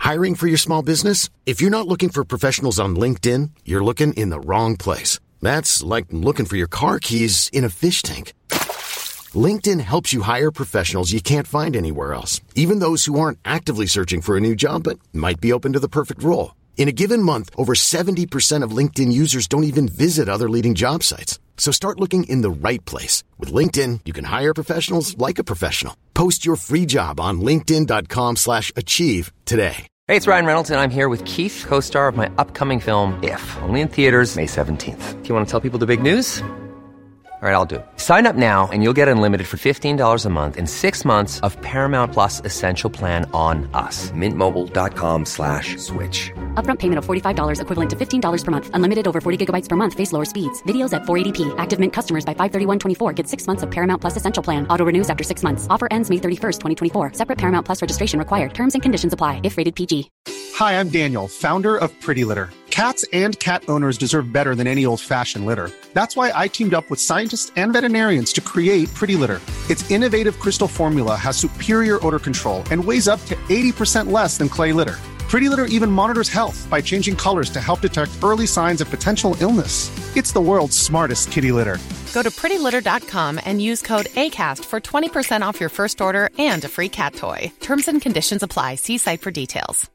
Hiring for your small business? If you're not looking for professionals on LinkedIn, you're looking in the wrong place. That's like looking for your car keys in a fish tank. LinkedIn helps you hire professionals you can't find anywhere else, even those who aren't actively searching for a new job but might be open to the perfect role. In a given month, over 70% of LinkedIn users don't even visit other leading job sites. So start looking in the right place. With LinkedIn, you can hire professionals like a professional. Post your free job on linkedin.com/achieve today. Hey, it's Ryan Reynolds, and I'm here with Keith, co-star of my upcoming film, If, only in theaters May 17th. Do you want to tell people the big news? All right, I'll do it. Sign up now and you'll get unlimited for $15 a month and 6 months of Paramount Plus Essential Plan on us. MintMobile.com/switch. Upfront payment of $45 equivalent to $15 per month. Unlimited over 40 gigabytes per month. Face lower speeds. Videos at 480p. Active Mint customers by 531.24 get 6 months of Paramount Plus Essential Plan. Auto renews after 6 months. Offer ends May 31st, 2024. Separate Paramount Plus registration required. Terms and conditions apply if rated PG. Hi, I'm Daniel, founder of Pretty Litter. Cats and cat owners deserve better than any old-fashioned litter. That's why I teamed up with scientists and veterinarians to create Pretty Litter. Its innovative crystal formula has superior odor control and weighs up to 80% less than clay litter. Pretty Litter even monitors health by changing colors to help detect early signs of potential illness. It's the world's smartest kitty litter. Go to prettylitter.com and use code ACAST for 20% off your first order and a free cat toy. Terms and conditions apply. See site for details.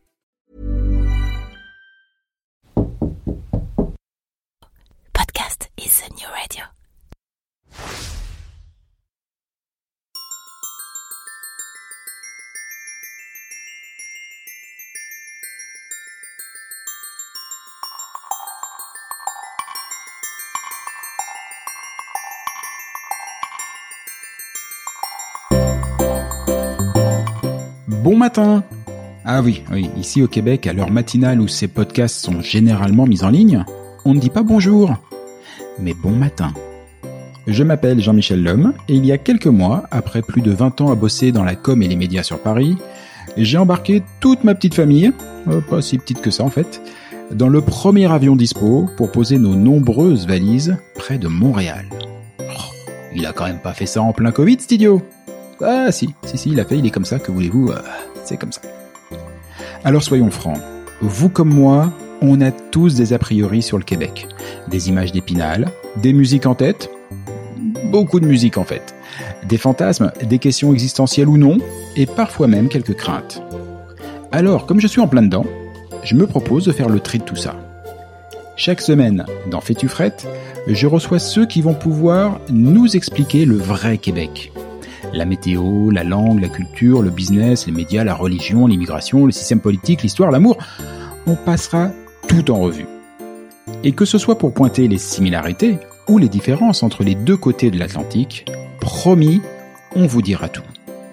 Podcast is a new radio. Bon matin! Ah oui, ici au Québec, à l'heure matinale où ces podcasts sont généralement mis en ligne, on ne dit pas bonjour, mais bon matin. Je m'appelle Jean-Michel Lhomme, et il y a quelques mois, après plus de 20 ans à bosser dans la com et les médias sur Paris, j'ai embarqué toute ma petite famille, pas si petite que ça en fait, dans le premier avion dispo pour poser nos nombreuses valises près de Montréal. Oh, il a quand même pas fait ça en plein Covid, cet idiot! Ah si, il a fait, il est comme ça, que voulez-vous, c'est comme ça. Alors soyons francs, vous comme moi, on a tous des a priori sur le Québec. Des images d'Épinal, des musiques en tête, beaucoup de musique en fait, des fantasmes, des questions existentielles ou non, et parfois même quelques craintes. Alors, comme je suis en plein dedans, je me propose de faire le tri de tout ça. Chaque semaine, dans Fais-tu frette, je reçois ceux qui vont pouvoir nous expliquer le vrai Québec. La météo, la langue, la culture, le business, les médias, la religion, l'immigration, le système politique, l'histoire, l'amour. On passera tout en revue. Et que ce soit pour pointer les similarités ou les différences entre les deux côtés de l'Atlantique, promis, on vous dira tout.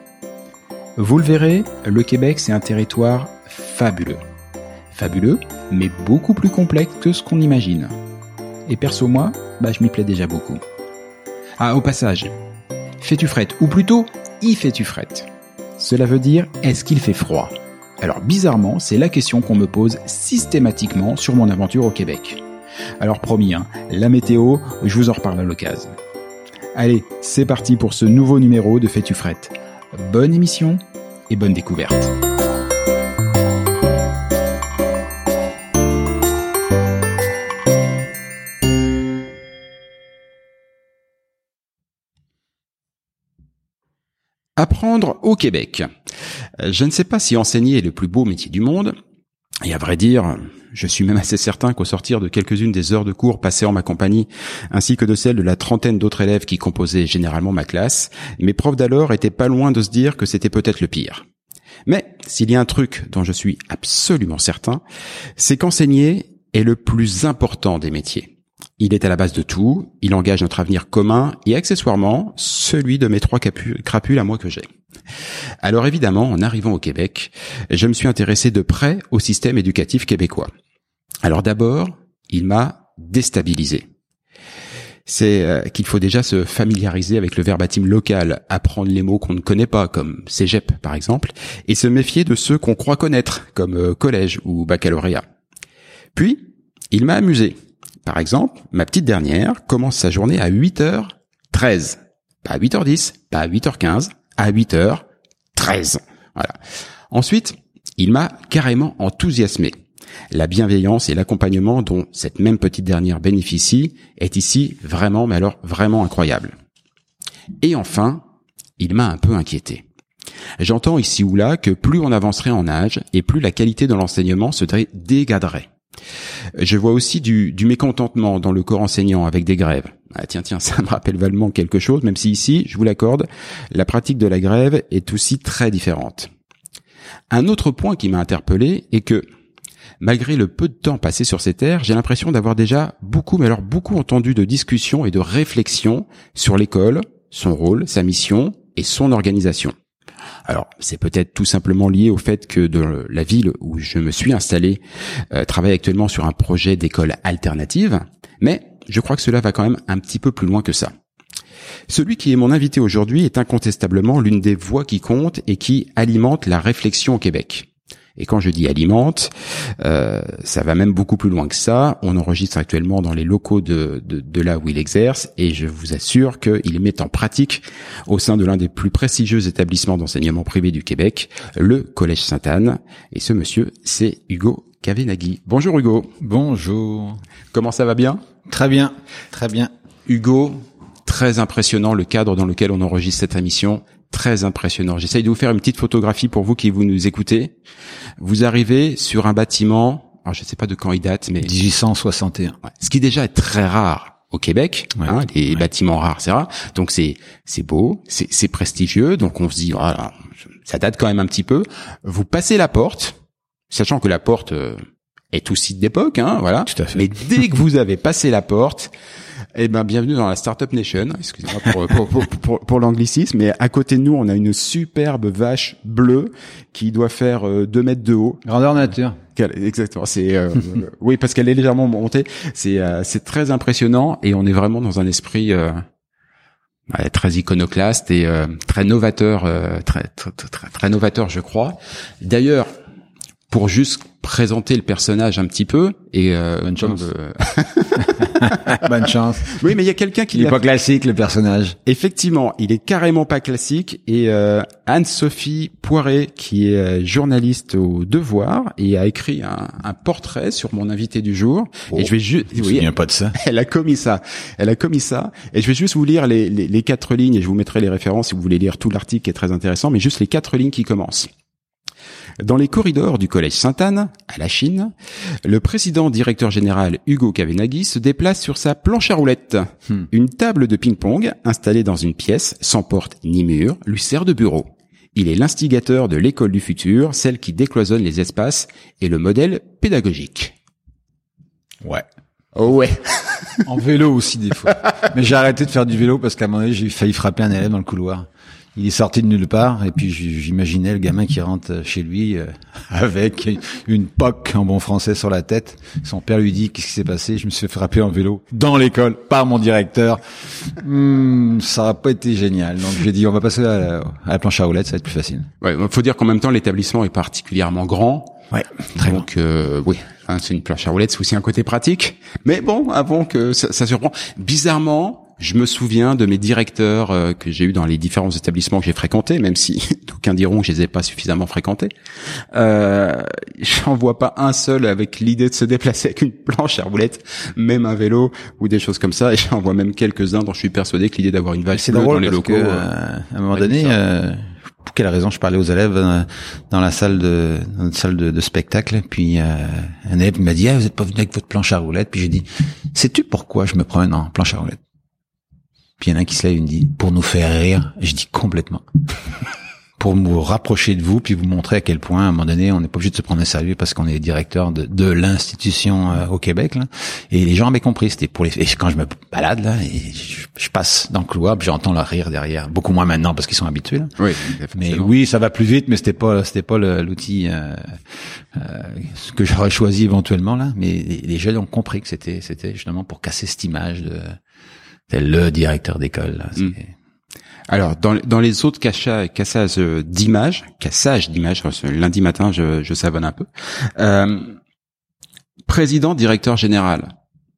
Vous le verrez, le Québec c'est un territoire fabuleux. Fabuleux, mais beaucoup plus complexe que ce qu'on imagine. Et perso moi, je m'y plais déjà beaucoup. Ah, au passage, fais-tu frette, ou plutôt, y fais-tu frette? Cela veut dire, est-ce qu'il fait froid? Alors bizarrement, c'est la question qu'on me pose systématiquement sur mon aventure au Québec. Alors promis, la météo, je vous en reparle à l'occasion. Allez, c'est parti pour ce nouveau numéro de Fais-tu frette. Bonne émission et bonne découverte. Apprendre au Québec. Je ne sais pas si enseigner est le plus beau métier du monde, et à vrai dire, je suis même assez certain qu'au sortir de quelques-unes des heures de cours passées en ma compagnie, ainsi que de celles de la trentaine d'autres élèves qui composaient généralement ma classe, mes profs d'alors étaient pas loin de se dire que c'était peut-être le pire. Mais s'il y a un truc dont je suis absolument certain, c'est qu'enseigner est le plus important des métiers. Il est à la base de tout, il engage notre avenir commun et accessoirement celui de mes 3 crapules à moi que j'ai. Alors évidemment, en arrivant au Québec, je me suis intéressé de près au système éducatif québécois. Alors d'abord, il m'a déstabilisé. C'est qu'il faut déjà se familiariser avec le verbatim local, apprendre les mots qu'on ne connaît pas, comme cégep par exemple, et se méfier de ceux qu'on croit connaître, comme collège ou baccalauréat. Puis, il m'a amusé. Par exemple, ma petite dernière commence sa journée à 8h13. Pas à 8h10, pas à 8h15, à 8h13. Voilà. Ensuite, Il m'a carrément enthousiasmé. La bienveillance et l'accompagnement dont cette même petite dernière bénéficie est ici vraiment, mais alors vraiment incroyable. Et enfin, il m'a un peu inquiété. J'entends ici ou là que plus on avancerait en âge et plus la qualité de l'enseignement se dégraderait. Je vois aussi du mécontentement dans le corps enseignant avec des grèves. Ah tiens, ça me rappelle vaguement quelque chose, même si ici, je vous l'accorde, la pratique de la grève est aussi très différente. Un autre point qui m'a interpellé est que, malgré le peu de temps passé sur ces terres, j'ai l'impression d'avoir déjà beaucoup entendu de discussions et de réflexions sur l'école, son rôle, sa mission et son organisation. Alors, c'est peut-être tout simplement lié au fait que de la ville où je me suis installé travaille actuellement sur un projet d'école alternative, mais je crois que cela va quand même un petit peu plus loin que ça. Celui qui est mon invité aujourd'hui est incontestablement l'une des voix qui compte et qui alimente la réflexion au Québec. Et quand je dis alimente, ça va même beaucoup plus loin que ça. On enregistre actuellement dans les locaux de là où il exerce, et je vous assure qu'il met en pratique au sein de l'un des plus prestigieux établissements d'enseignement privé du Québec, le Collège Sainte-Anne. Et ce monsieur, c'est Hugo Kavenaghi. Bonjour Hugo. Bonjour. Comment ça va bien ? Très bien, très bien. Hugo, très impressionnant le cadre dans lequel on enregistre cette émission. Très impressionnant. J'essaye de vous faire une petite photographie pour vous qui vous nous écoutez. Vous arrivez sur un bâtiment, alors je ne sais pas de quand il date, mais 1861. Ouais, ce qui déjà est très rare au Québec. Ouais, les bâtiments rares, c'est rare. Donc c'est beau, c'est prestigieux. Donc on se dit, voilà, ça date quand même un petit peu. Vous passez la porte, sachant que la porte est aussi d'époque, voilà. Tout à fait. Mais dès que vous avez passé la porte, bienvenue dans la Startup Nation. Excusez-moi pour l'anglicisme, mais à côté de nous, on a une superbe vache bleue qui doit faire 2 mètres de haut. Grandeur nature. Exactement. C'est oui, parce qu'elle est légèrement montée. C'est très impressionnant, et on est vraiment dans un esprit très iconoclaste et très novateur, très novateur, je crois. D'ailleurs, pour juste présenter le personnage un petit peu, et bonne chance. Bonne chance. Oui, mais il y a quelqu'un qui il est pas classique, le personnage. Effectivement, il est carrément pas classique, et Anne-Sophie Poiré, qui est journaliste au Devoir et a écrit un portrait sur mon invité du jour. Et je vais juste, je me souviens pas de ça. Elle a commis ça, et je vais juste vous lire les 4 lignes, et je vous mettrai les références si vous voulez lire tout l'article qui est très intéressant, mais juste les 4 lignes qui commencent. Dans les corridors du Collège Sainte-Anne, à la Chine, le président directeur général Hugo Kavenaghi se déplace sur sa planche à roulettes. Une table de ping-pong installée dans une pièce, sans porte ni mur, lui sert de bureau. Il est l'instigateur de l'école du futur, celle qui décloisonne les espaces et le modèle pédagogique. Ouais. Oh ouais. En vélo aussi des fois. Mais j'ai arrêté de faire du vélo parce qu'à un moment donné, j'ai failli frapper un élève dans le couloir. Il est sorti de nulle part, et puis j'imaginais le gamin qui rentre chez lui avec une poque en bon français sur la tête. Son père lui dit qu'est-ce qui s'est passé. Je me suis fait frapper en vélo dans l'école par mon directeur. Ça n'a pas été génial. Donc j'ai dit on va passer à la planche à roulettes, ça va être plus facile. Ouais, faut dire qu'en même temps l'établissement est particulièrement grand. Ouais, très donc oui, c'est une planche à roulettes, c'est aussi un côté pratique. Mais bon, avant que ça surprend. Bizarrement, je me souviens de mes directeurs que j'ai eu dans les différents établissements que j'ai fréquentés, même si d'aucuns diront que je les ai pas suffisamment fréquentés. J'en vois pas un seul avec l'idée de se déplacer avec une planche à roulettes, même un vélo ou des choses comme ça. Et j'en vois même quelques-uns dont je suis persuadé que l'idée d'avoir une valse bleue dans les locaux. À un moment donné, pour quelle raison je parlais aux élèves dans notre salle de spectacle, puis un élève m'a dit vous êtes pas venu avec votre planche à roulettes, puis j'ai dit sais-tu pourquoi je me promène en planche à roulettes? Puis il y en a un qui se lève et me dit pour nous faire rire. Je dis complètement. Pour me rapprocher de vous, puis vous montrer à quel point, à un moment donné, on n'est pas obligé de se prendre au sérieux parce qu'on est directeur de l'institution au Québec, là. Et les gens avaient compris, c'était pour les... Et quand je me balade, là, et je passe dans le couloir, puis j'entends leur rire derrière. Beaucoup moins maintenant parce qu'ils sont habitués, là. Oui, mais oui, ça va plus vite, mais c'était pas l'outil que j'aurais choisi éventuellement, là. Mais les jeunes ont compris que c'était justement pour casser cette image de le directeur d'école, là. Alors, dans les autres cassages d'images, lundi matin, je savonne un peu. Président, directeur général.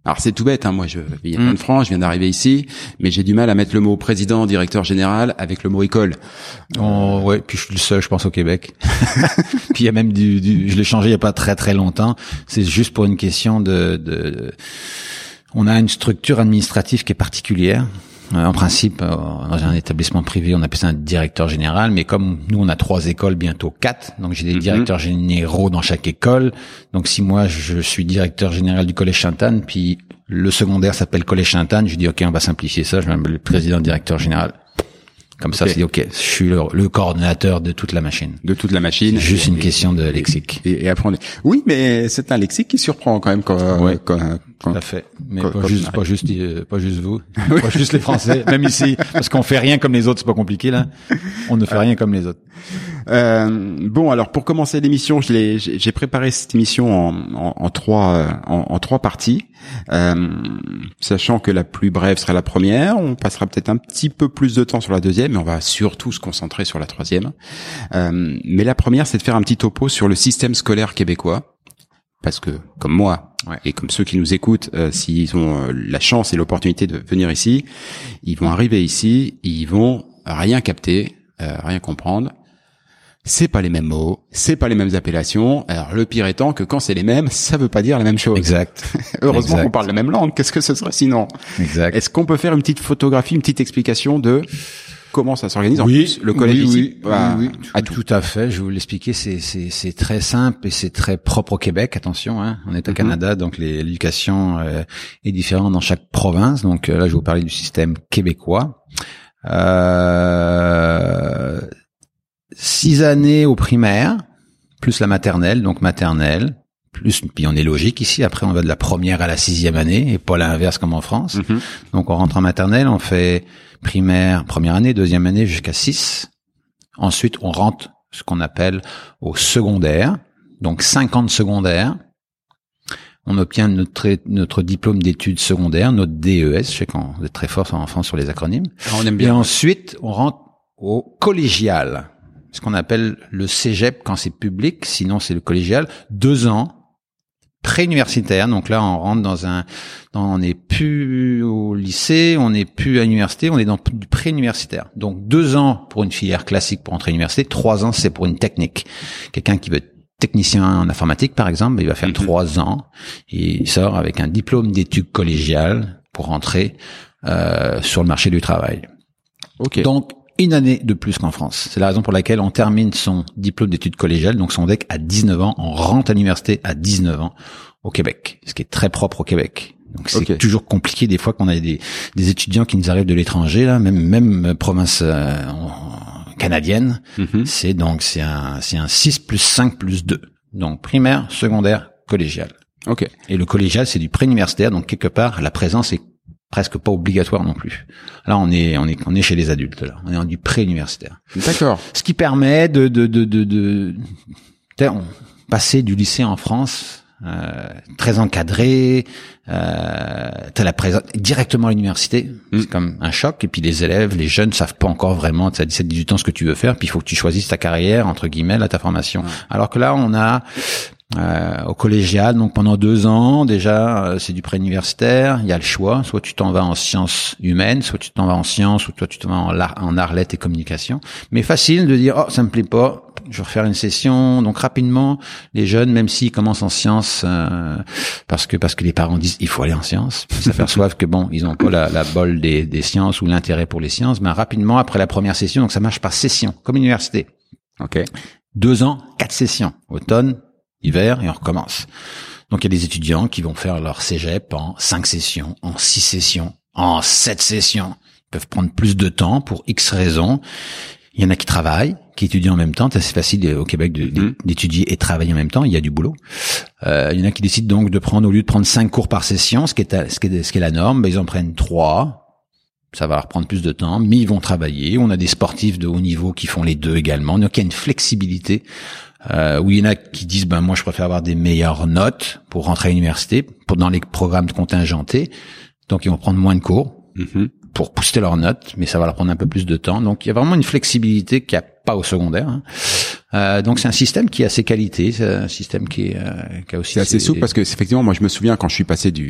Alors c'est tout bête, hein. Moi je vis en France, je viens d'arriver ici, mais j'ai du mal à mettre le mot président, directeur général avec le mot école. Ouais, puis je suis le seul, je pense, au Québec. Puis il y a même je l'ai changé il y a pas très très longtemps. C'est juste pour une question on a une structure administrative qui est particulière. En principe, dans un établissement privé, on appelle ça un directeur général, mais comme nous, on a 3 écoles, bientôt 4, donc j'ai des directeurs généraux dans chaque école. Donc si moi, je suis directeur général du Collège Sainte-Anne, puis le secondaire s'appelle Collège Sainte-Anne, je dis OK, on va simplifier ça, je m'appelle le président directeur général. Comme ça, c'est OK, je suis le coordonnateur de toute la machine. De toute la machine. C'est juste une question de lexique. Et apprendre. Oui, mais c'est un lexique qui surprend quand même tout à fait. Mais pas juste vous. Pas juste les Français. Même ici. Parce qu'on fait rien comme les autres, c'est pas compliqué, là. On ne fait rien comme les autres. Bon, alors, pour commencer l'émission, j'ai préparé cette émission en trois parties. Sachant que la plus brève sera la première, on passera peut-être un petit peu plus de temps sur la deuxième, mais on va surtout se concentrer sur la troisième. Mais la première, c'est de faire un petit topo sur le système scolaire québécois. Parce que, comme moi, et comme ceux qui nous écoutent, s'ils ont la chance et l'opportunité de venir ici, ils vont arriver ici, ils vont rien capter, rien comprendre. C'est pas les mêmes mots, c'est pas les mêmes appellations. Alors le pire étant que quand c'est les mêmes, ça veut pas dire la même chose. Exact. Heureusement qu'on parle la même langue. Qu'est-ce que ce serait sinon? Exact. Est-ce qu'on peut faire une petite photographie, une petite explication de comment ça s'organise? En plus, le collège ici, tout à fait. Je vais vous l'expliquer. C'est très simple et c'est très propre au Québec. Attention, hein. On est au Canada, donc l'éducation est différente dans chaque province. Donc là, je vais vous parler du système québécois. 6 années au primaire, plus la maternelle, donc maternelle, plus, puis on est logique ici, après on va de la première à la 6e année, et pas l'inverse comme en France. Donc on rentre en maternelle, on fait primaire, première année, 2e année jusqu'à 6. Ensuite on rentre ce qu'on appelle au secondaire, donc 5 ans de secondaire. On obtient notre diplôme d'études secondaires, notre DES, je sais qu'on est très fort en France sur les acronymes. On aime bien. Et ensuite on rentre au collégial. Ce qu'on appelle le cégep quand c'est public, sinon c'est le collégial, 2 ans, pré-universitaire. Donc là, on rentre on n'est plus au lycée, on n'est plus à l'université, on est dans du pré-universitaire. Donc 2 ans pour une filière classique pour entrer à l'université, 3 ans c'est pour une technique. Quelqu'un qui veut être technicien en informatique, par exemple, il va faire 3 ans et il sort avec un diplôme d'études collégiales pour rentrer sur le marché du travail. Ok. Donc, une année de plus qu'en France. C'est la raison pour laquelle on termine son diplôme d'études collégiales, donc son DEC à 19 ans, on rentre à l'université à 19 ans au Québec, ce qui est très propre au Québec. Donc c'est toujours compliqué des fois qu'on a des étudiants qui nous arrivent de l'étranger, là, même province canadienne. C'est un 6 plus 5 plus 2. Donc primaire, secondaire, collégial. Ok. Et le collégial, c'est du pré-universitaire, donc quelque part la présence est presque pas obligatoire non plus. Là, on est chez les adultes, là. On est en du pré-universitaire. D'accord. Ce qui permet de passer du lycée en France, très encadré, t'as la présence directement à l'université. C'est comme un choc. Et puis les élèves, les jeunes savent pas encore vraiment, tu as 17, 18 ans ce que tu veux faire. Puis il faut que tu choisisses ta carrière, entre guillemets, là, ta formation. Alors que là, on a, au collégial, donc pendant 2 ans déjà, c'est du pré-universitaire. Il y a le choix, soit tu t'en vas en sciences humaines, soit tu t'en vas en sciences, ou toi tu t'en vas en arts, lettres et communication. Mais facile de dire ça me plaît pas, je vais refaire une session. Donc rapidement, les jeunes, même s'ils commencent en sciences, parce que les parents disent il faut aller en sciences, ils s'aperçoivent que bon, ils ont pas la bol des sciences ou l'intérêt pour les sciences, mais rapidement après la première session, donc ça marche par session, comme université. Ok. 2 ans, 4 sessions, automne, hiver, et on recommence. Donc il y a des étudiants qui vont faire leur cégep en 5 sessions, en 6 sessions, en 7 sessions. Ils peuvent prendre plus de temps pour X raisons. Il y en a qui travaillent, qui étudient en même temps. C'est facile au Québec d'étudier et travailler en même temps. Il y a du boulot. Il y en a qui décident donc de prendre, au lieu de prendre 5 cours par session, ce qui est la norme, ils en prennent 3. Ça va leur prendre plus de temps, mais ils vont travailler. On a des sportifs de haut niveau qui font les 2 également. Donc il y a une flexibilité. Où il y en a qui disent moi je préfère avoir des meilleures notes pour rentrer à l'université, dans les programmes contingentés. Donc ils vont prendre moins de cours pour booster leurs notes, mais ça va leur prendre un peu plus de temps. Donc il y a vraiment une flexibilité qu'il n'y a pas au secondaire. Donc c'est un système qui a ses qualités, c'est un système qui a aussi. C'est assez souple parce que effectivement moi je me souviens quand je suis passé du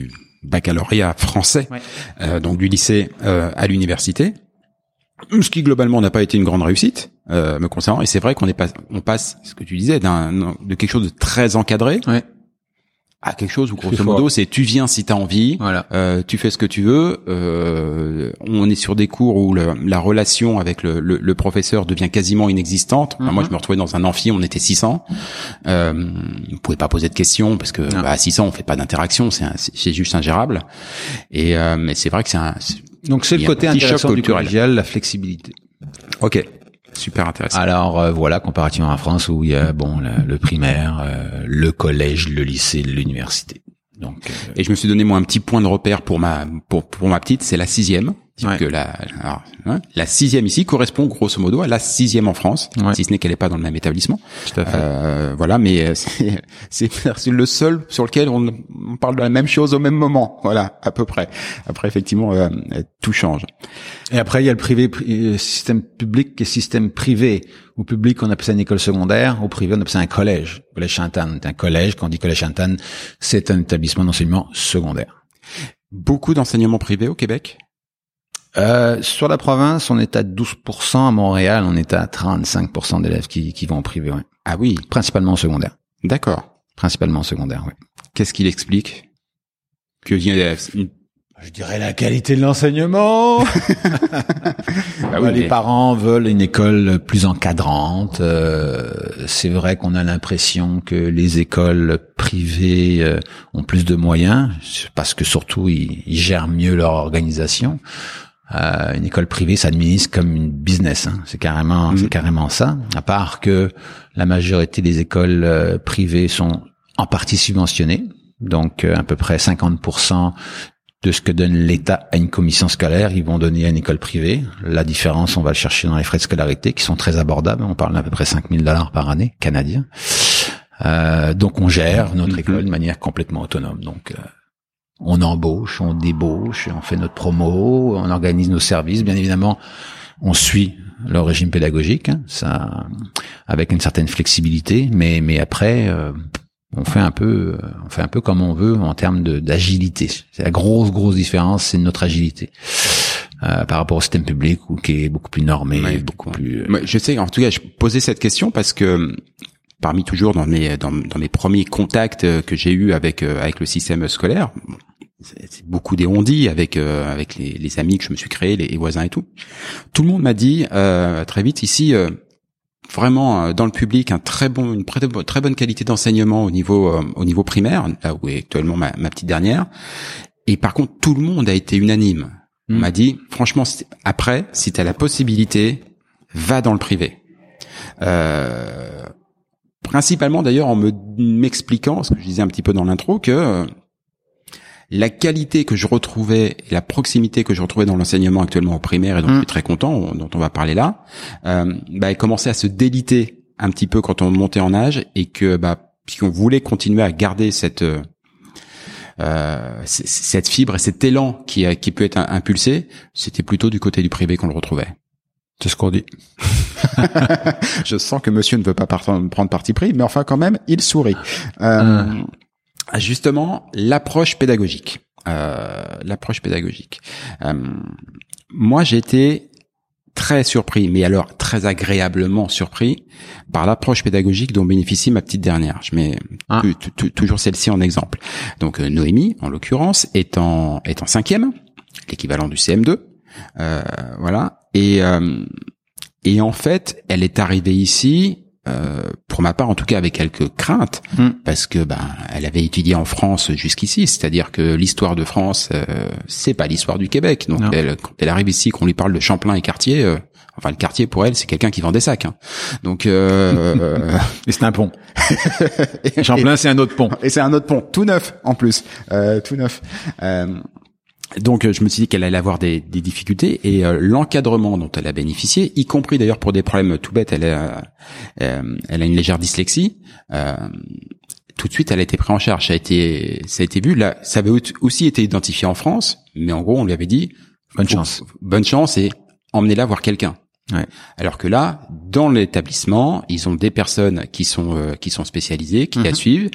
baccalauréat français, donc du lycée à l'université, ce qui globalement n'a pas été une grande réussite me concernant. Et c'est vrai qu'on passe, ce que tu disais, de quelque chose de très encadré. À quelque chose où grosso modo c'est tu viens si t'as envie, tu fais ce que tu veux. On est sur des cours où la relation avec le professeur devient quasiment inexistante. Moi je me retrouvais dans un amphi, on était 600. On pouvait pas poser de questions parce que à 600 on fait pas d'interaction, c'est juste ingérable. Et mais c'est vrai que donc c'est le côté intéressant du collégial, la flexibilité. Ok. Super intéressant. Alors voilà, comparativement à France où il y a le primaire, le collège, le lycée, l'université. Donc et je me suis donné moi un petit point de repère pour ma petite, c'est la 6e. Que la 6e ici correspond grosso modo à la 6e en France, si ce n'est qu'elle n'est pas dans le même établissement. Tout à fait. Voilà, mais c'est le seul sur lequel on parle de la même chose au même moment. Voilà, à peu près. Après, effectivement, tout change. Et après, il y a le privé, système public et système privé. Au public, on appelle ça une école secondaire. Au privé, on appelle ça un collège. Collège Sainte-Anne, c'est un collège. Quand on dit collège Sainte-Anne, c'est un établissement d'enseignement secondaire. Beaucoup d'enseignements privés au Québec? Sur la province, on est à 12%. À Montréal, on est à 35% d'élèves qui vont au privé. Ouais. Ah oui. Principalement au secondaire. D'accord. Principalement au secondaire, oui. Qu'est-ce qu'il explique? Je dirais la qualité de l'enseignement. Les parents veulent une école plus encadrante. C'est vrai qu'on a l'impression que les écoles privées ont plus de moyens parce que surtout ils gèrent mieux leur organisation. Une école privée s'administre comme une business, hein. C'est carrément ça. À part que la majorité des écoles privées sont en partie subventionnées, donc à peu près 50% de ce que donne l'État à une commission scolaire, ils vont donner à une école privée. La différence, on va le chercher dans les frais de scolarité qui sont très abordables. On parle d'à peu près 5 000 $ par année canadiens. Donc on gère notre école de manière complètement autonome. Donc on embauche, on débauche, on fait notre promo, on organise nos services. Bien évidemment, on suit le régime pédagogique, hein, ça, avec une certaine flexibilité, mais après, on fait un peu comme on veut en termes d'agilité. C'est la grosse différence, c'est notre agilité. Par rapport au système public qui est beaucoup plus normé, beaucoup plus. Je sais, en tout cas, je posais cette question parce que parmi toujours dans mes premiers contacts que j'ai eus avec le système scolaire, c'est beaucoup des on-dit avec les amis que je me suis créés, les voisins et tout. Tout le monde m'a dit très vite ici vraiment dans le public une très bonne qualité d'enseignement au niveau primaire, là où est actuellement ma petite dernière. Et par contre, tout le monde a été unanime. On m'a dit franchement, après, si tu as la possibilité, va dans le privé. Principalement d'ailleurs en m'expliquant, ce que je disais un petit peu dans l'intro, que la qualité que je retrouvais et la proximité que je retrouvais dans l'enseignement actuellement au primaire, et dont je suis très content, dont on va parler là, elle commençait à se déliter un petit peu quand on montait en âge, et que puisqu'on voulait continuer à garder cette fibre et cet élan qui peut être impulsé, c'était plutôt du côté du privé qu'on le retrouvait. C'est ce qu'on dit. Je sens que monsieur ne veut pas prendre parti pris, mais enfin quand même, il sourit. Justement, l'approche pédagogique. Moi, j'ai été très surpris, mais alors très agréablement surpris par l'approche pédagogique dont bénéficie ma petite dernière. Je mets toujours celle-ci en exemple. Donc Noémie, en l'occurrence, est en 5e, l'équivalent du CM2. Voilà. Et en fait, elle est arrivée ici, pour ma part en tout cas, avec quelques craintes, parce que elle avait étudié en France jusqu'ici, c'est-à-dire que l'histoire de France, c'est pas l'histoire du Québec. Donc quand elle arrive ici, qu'on lui parle de Champlain et Cartier, le Cartier pour elle, c'est quelqu'un qui vend des sacs. Hein. Donc et c'est un pont. Champlain, c'est un autre pont. Et c'est un autre pont, tout neuf en plus, tout neuf. Donc je me suis dit qu'elle allait avoir des difficultés, et l'encadrement dont elle a bénéficié, y compris d'ailleurs pour des problèmes tout bêtes, elle a une légère dyslexie. Tout de suite, elle a été prise en charge. Ça a été vu. Là, ça avait aussi été identifié en France, mais en gros, on lui avait dit bonne chance et emmenez-la voir quelqu'un. Ouais. Alors que là, dans l'établissement, ils ont des personnes qui sont spécialisées, qui la suivent.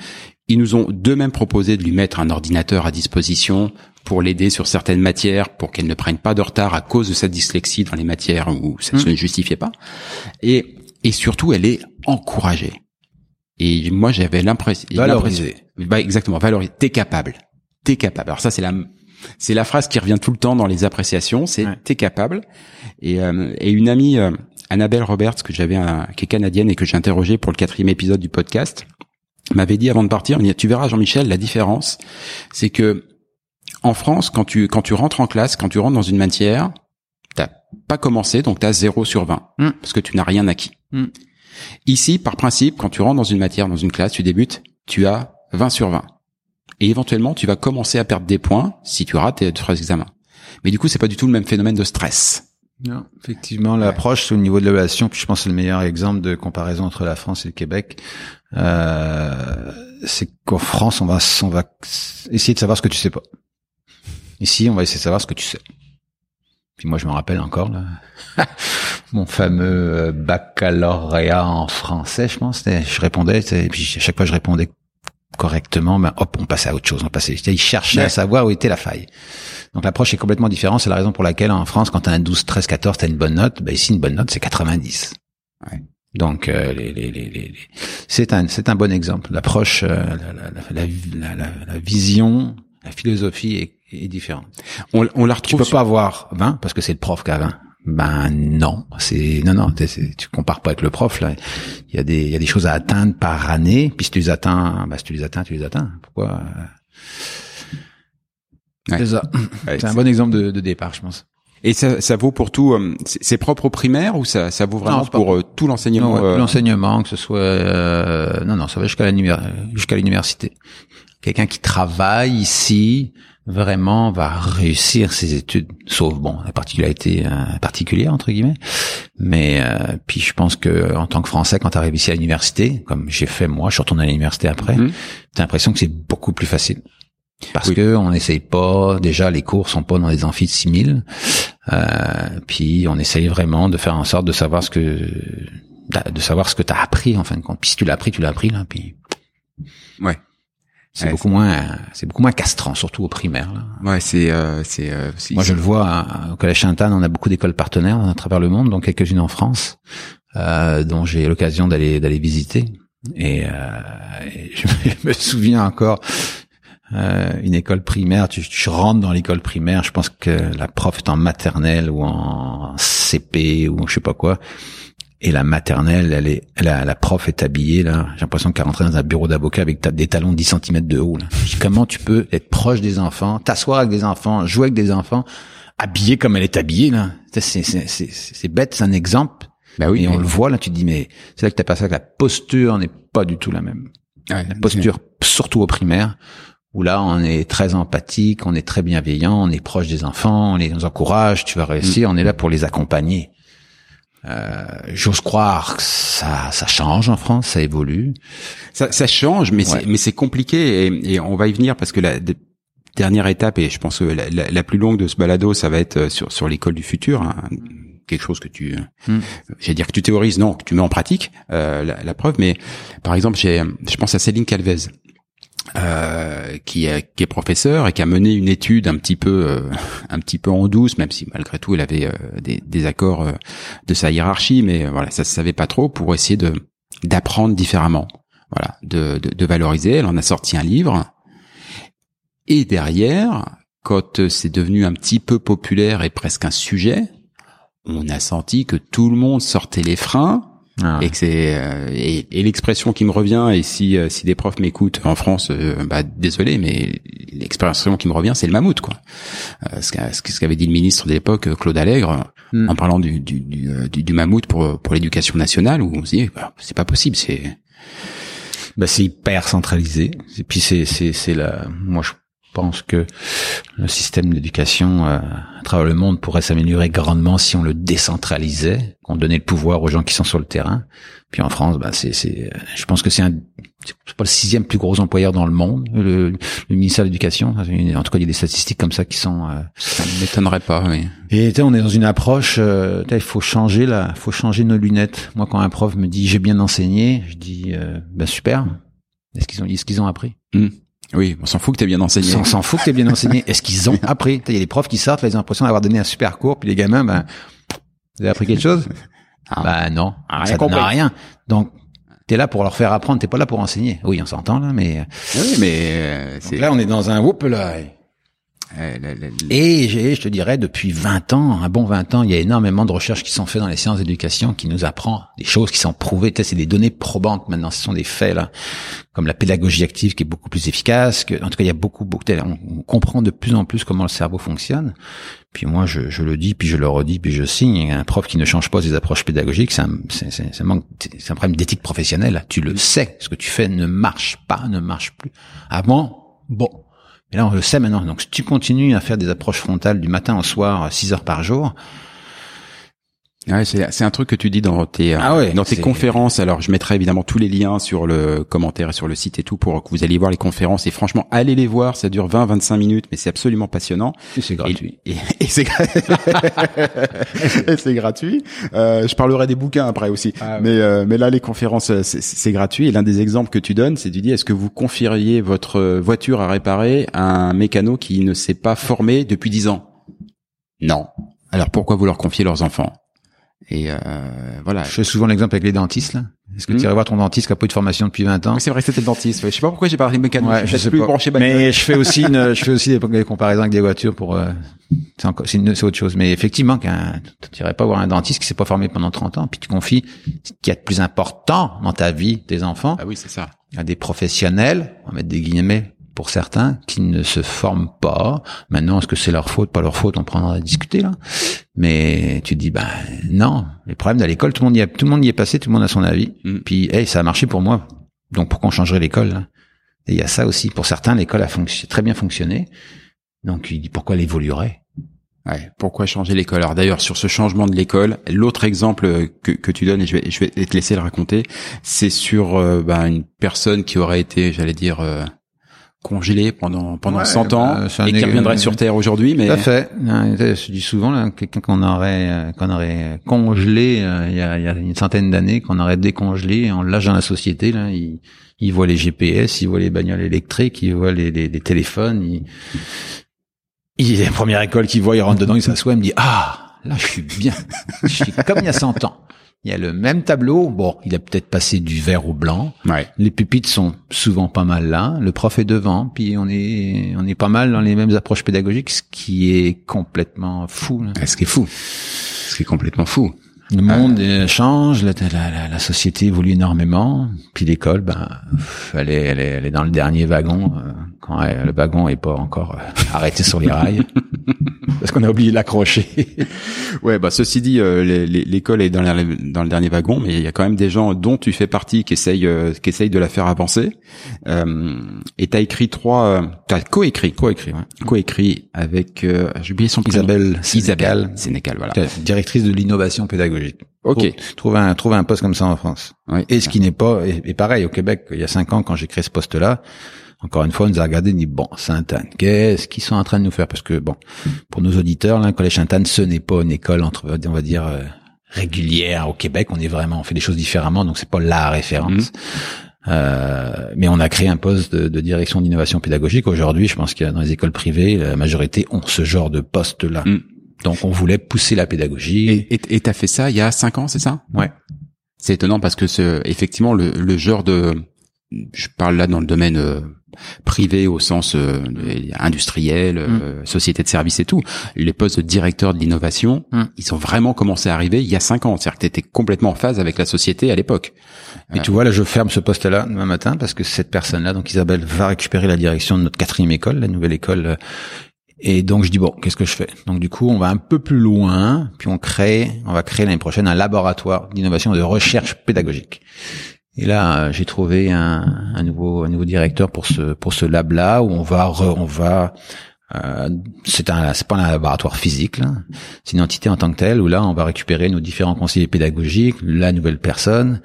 ils nous ont d'eux-mêmes proposé de lui mettre un ordinateur à disposition pour l'aider sur certaines matières, pour qu'elle ne prenne pas de retard à cause de sa dyslexie dans les matières où ça ne justifiait pas. Et surtout, elle est encouragée. Et moi, j'avais l'impression... Valorisée. Exactement, valorisée. T'es capable. Alors ça, c'est la phrase qui revient tout le temps dans les appréciations, c'est t'es capable. Et une amie, Annabelle Roberts, qui est canadienne et que j'ai interrogée pour le 4e épisode du podcast, m'avait dit avant de partir, tu verras Jean-Michel, la différence, c'est que en France, quand tu rentres en classe, quand tu rentres dans une matière, t'as pas commencé, donc t'as 0 sur 20, parce que tu n'as rien acquis. Ici, par principe, quand tu rentres dans une matière, dans une classe, tu débutes, tu as 20 sur 20. Et éventuellement, tu vas commencer à perdre des points si tu rates tes 3 examens. Mais du coup, c'est pas du tout le même phénomène de stress. Non, effectivement, l'approche, c'est au niveau de l'évaluation, puis je pense que c'est le meilleur exemple de comparaison entre la France et le Québec. C'est qu'en France, on va essayer de savoir ce que tu sais pas. Ici, on va essayer de savoir ce que tu sais. Puis moi, je me rappelle encore, là, mon fameux baccalauréat en français, je pense. Je répondais, et puis à chaque fois, je répondais correctement, hop, on passait à autre chose. Il cherchait à savoir où était la faille. Donc l'approche est complètement différente. C'est la raison pour laquelle en France, quand t'as un 12, 13, 14, t'as une bonne note. Ici, une bonne note, c'est 90. Ouais. Donc c'est un bon exemple. L'approche, la vision, la philosophie est différente. On la retrouve. Tu peux pas avoir 20 parce que c'est le prof qui a 20. Non, tu compares pas avec le prof là. Il y a des choses à atteindre par année, puis si tu les atteins, tu les atteins. Pourquoi C'est ça. C'est un bon exemple de départ, je pense. Et ça vaut pour tout, c'est propre au primaire ou ça vaut vraiment pour tout l'enseignement? Non, l'enseignement, que ce soit ça va jusqu'à l'université. Quelqu'un qui travaille ici vraiment va réussir ses études, sauf la particularité particulière entre guillemets. Mais puis je pense que en tant que Français, quand tu arrives ici à l'université, comme j'ai fait moi, je suis retourné à l'université après, t'as l'impression que c'est beaucoup plus facile. Parce que on n'essaye pas, déjà les cours sont pas dans des amphis de 6000, puis on essaye vraiment de faire en sorte de savoir ce que t'as appris en fin de compte. Puis si tu l'as appris là, puis ouais. C'est beaucoup moins castrant, surtout au primaire, là. Ouais, moi je le vois au Collège Sainte-Anne, on a beaucoup d'écoles partenaires à travers le monde, dont quelques-unes en France, dont j'ai l'occasion d'aller visiter. Et je me souviens encore une école primaire, tu rentres dans l'école primaire, je pense que la prof est en maternelle ou en CP ou je sais pas quoi. Et la maternelle, la prof est habillée, là. J'ai l'impression qu'elle rentrait dans un bureau d'avocat avec des talons de 10 cm de haut, là. Comment tu peux être proche des enfants, t'asseoir avec des enfants, jouer avec des enfants, habillée comme elle est habillée, là. C'est bête, c'est un exemple. Oui. Et on le voit, là, tu te dis, mais c'est là que t'as passé que la posture n'est pas du tout la même. Ouais, la posture, surtout au primaire, où là, on est très empathique, on est très bienveillant, on est proche des enfants, on les encourage, tu vas réussir, on est là pour les accompagner. J'ose croire que ça change en France, ça évolue. Ça change, mais c'est compliqué et on va y venir parce que la dernière étape et je pense que la plus longue de ce balado, ça va être sur l'école du futur, hein, quelque chose que j'allais dire que tu théorises, non, que tu mets en pratique la preuve. Mais par exemple, je pense à Céline Calvez. Qui est professeur et qui a mené une étude un petit peu en douce, même si malgré tout elle avait des accords de sa hiérarchie, mais voilà, ça se savait pas trop, pour essayer d'apprendre différemment, voilà, de valoriser. Elle en a sorti un livre et derrière, quand c'est devenu un petit peu populaire et presque un sujet, on a senti que tout le monde sortait les freins. Et que c'est et l'expression qui me revient, et si des profs m'écoutent en France, désolé, mais l'expression qui me revient, c'est le mammouth, quoi. Ce qu'avait dit le ministre de l'époque, Claude Allègre, en parlant du mammouth pour l'éducation nationale, où on se dit c'est pas possible, c'est hyper centralisé. Et puis moi je pense que le système d'éducation à travers le monde pourrait s'améliorer grandement si on le décentralisait, qu'on donnait le pouvoir aux gens qui sont sur le terrain. Puis en France, je pense que c'est pas le 6e plus gros employeur dans le monde, le ministère de l'Éducation. En tout cas, il y a des statistiques comme ça qui sont. Ça ne m'étonnerait pas. Oui. Et on est dans une approche. Il faut changer nos lunettes. Moi, quand un prof me dit j'ai bien enseigné, je dis super. Est-ce qu'ils ont appris? Oui, on s'en fout que t'aies bien enseigné. On s'en fout que t'aies bien enseigné. Est-ce qu'ils ont appris? Il y a des profs qui sortent, là, ils ont l'impression d'avoir donné un super cours, puis les gamins, vous avez appris quelque chose? Non, ça donne rien. Donc, t'es là pour leur faire apprendre, t'es pas là pour enseigner. Oui, on s'entend là, mais. Oui, mais donc là, on est dans un whoop là. Et je te dirais, depuis 20 ans, un bon 20 ans, il y a énormément de recherches qui sont faites dans les sciences d'éducation qui nous apprend des choses qui sont prouvées. C'est des données probantes maintenant, ce sont des faits là, comme la pédagogie active qui est beaucoup plus efficace. En tout cas, il y a beaucoup. On comprend de plus en plus comment le cerveau fonctionne. Puis moi, je le dis, puis je le redis, puis je signe. Un prof qui ne change pas ses approches pédagogiques, c'est un problème d'éthique professionnelle. Tu le sais, ce que tu fais ne marche pas, ne marche plus. Avant, bon. Mais là, on le sait maintenant. Donc, si tu continues à faire des approches frontales du matin au soir, 6 heures par jour. Ouais, c'est un truc que tu dis dans tes conférences. Alors, je mettrai évidemment tous les liens sur le commentaire et sur le site et tout pour que vous alliez voir les conférences. Et franchement, allez les voir. Ça dure 20-25 minutes, mais c'est absolument passionnant. Et c'est gratuit. Et c'est et c'est gratuit. Je parlerai des bouquins après aussi. Mais là, les conférences, c'est gratuit. Et l'un des exemples que tu donnes, c'est tu dis, est-ce que vous confieriez votre voiture à réparer à un mécano qui ne s'est pas formé depuis 10 ans? Non. Alors, pourquoi vous leur confiez leurs enfants? Et voilà. Je fais souvent l'exemple avec les dentistes là. Est-ce que tu irais voir ton dentiste qui a pas eu de formation depuis 20 ans? Oui, c'est vrai que c'était le dentiste. Ouais. Je sais pas pourquoi j'ai parlé de mécano. Ouais, je sais plus pas. Branché mais je fais aussi des comparaisons avec des voitures pour c'est autre chose. Mais effectivement, tu irais pas voir un dentiste qui s'est pas formé pendant 30 ans, puis tu confies ce qu'il y a de plus important dans ta vie, tes enfants. Ah oui, c'est ça. À des professionnels, on va mettre des guillemets pour certains, qui ne se forment pas. Maintenant, est-ce que c'est leur faute, pas leur faute, on prendra à discuter là. Mais tu te dis, non. Les problèmes de l'école, tout le monde y est passé, tout le monde a son avis. Puis, ça a marché pour moi. Donc, pourquoi on changerait l'école là? Et il y a ça aussi. Pour certains, l'école a très bien fonctionné. Donc, il dit pourquoi elle évoluerait? Ouais. Pourquoi changer l'école? Alors d'ailleurs, sur ce changement de l'école, l'autre exemple que tu donnes, et je vais te laisser le raconter, c'est sur une personne qui aurait été, j'allais dire, congelé pendant 100 ans et qui reviendrait sur Terre aujourd'hui, mais tout à fait. Je dis souvent là, quelqu'un qu'on aurait congelé il y a une centaine d'années, qu'on aurait décongelé, on lâche dans la société là, il voit les GPS, il voit les bagnoles électriques, il voit les téléphones, il est la première école qu'il voit, il rentre dedans, il s'assoit, il me dit là je suis bien, je suis comme il y a 100 ans. Il y a le même tableau. Bon, il a peut-être passé du vert au blanc. Ouais. Les pupitres sont souvent pas mal là. Le prof est devant. Puis on est pas mal dans les mêmes approches pédagogiques, ce qui est complètement fou. Là. Ce qui est complètement fou. Le monde change, la société évolue énormément. Puis l'école, elle est dans le dernier wagon quand le wagon est pas encore arrêté sur les rails. Parce qu'on a oublié de l'accrocher. Ouais, ceci dit, l'école est dans le dernier wagon, mais il y a quand même des gens dont tu fais partie qui essayent de la faire avancer. Et t'as coécrit avec, j'ai oublié son prénom. Isabelle Sénécal, voilà. Directrice de l'innovation pédagogique. Ok. Trouver un poste comme ça en France. Oui. Et ce qui n'est pas, et pareil, au Québec, il y a 5 ans, quand j'ai créé ce poste-là, encore une fois, on nous a regardé et dit, Sainte-Anne, qu'est-ce qu'ils sont en train de nous faire? Parce que, pour nos auditeurs, là, Collège Sainte-Anne, ce n'est pas une école on va dire, régulière au Québec. On fait des choses différemment, donc c'est pas la référence. Mais on a créé un poste de direction d'innovation pédagogique. Aujourd'hui, je pense qu'il y a dans les écoles privées, la majorité ont ce genre de poste-là. Donc, on voulait pousser la pédagogie. Et t'as fait ça il y a 5 ans, c'est ça? Ouais. C'est étonnant parce que effectivement, le genre je parle là dans le domaine privé au sens industriel, société de services et tout. Les postes de directeur de l'innovation, ils ont vraiment commencé à arriver il y a 5 ans. C'est-à-dire que t'étais complètement en phase avec la société à l'époque. Et tu vois, là, je ferme ce poste-là demain matin parce que cette personne-là, donc Isabelle, va récupérer la direction de notre 4e école, la nouvelle école. Et donc, je dis, qu'est-ce que je fais? Donc, du coup, on va un peu plus loin, puis on va créer l'année prochaine un laboratoire d'innovation et de recherche pédagogique. Et là, j'ai trouvé un nouveau directeur pour ce lab-là où c'est pas un laboratoire physique, là. C'est une entité en tant que telle où là, on va récupérer nos différents conseillers pédagogiques, la nouvelle personne,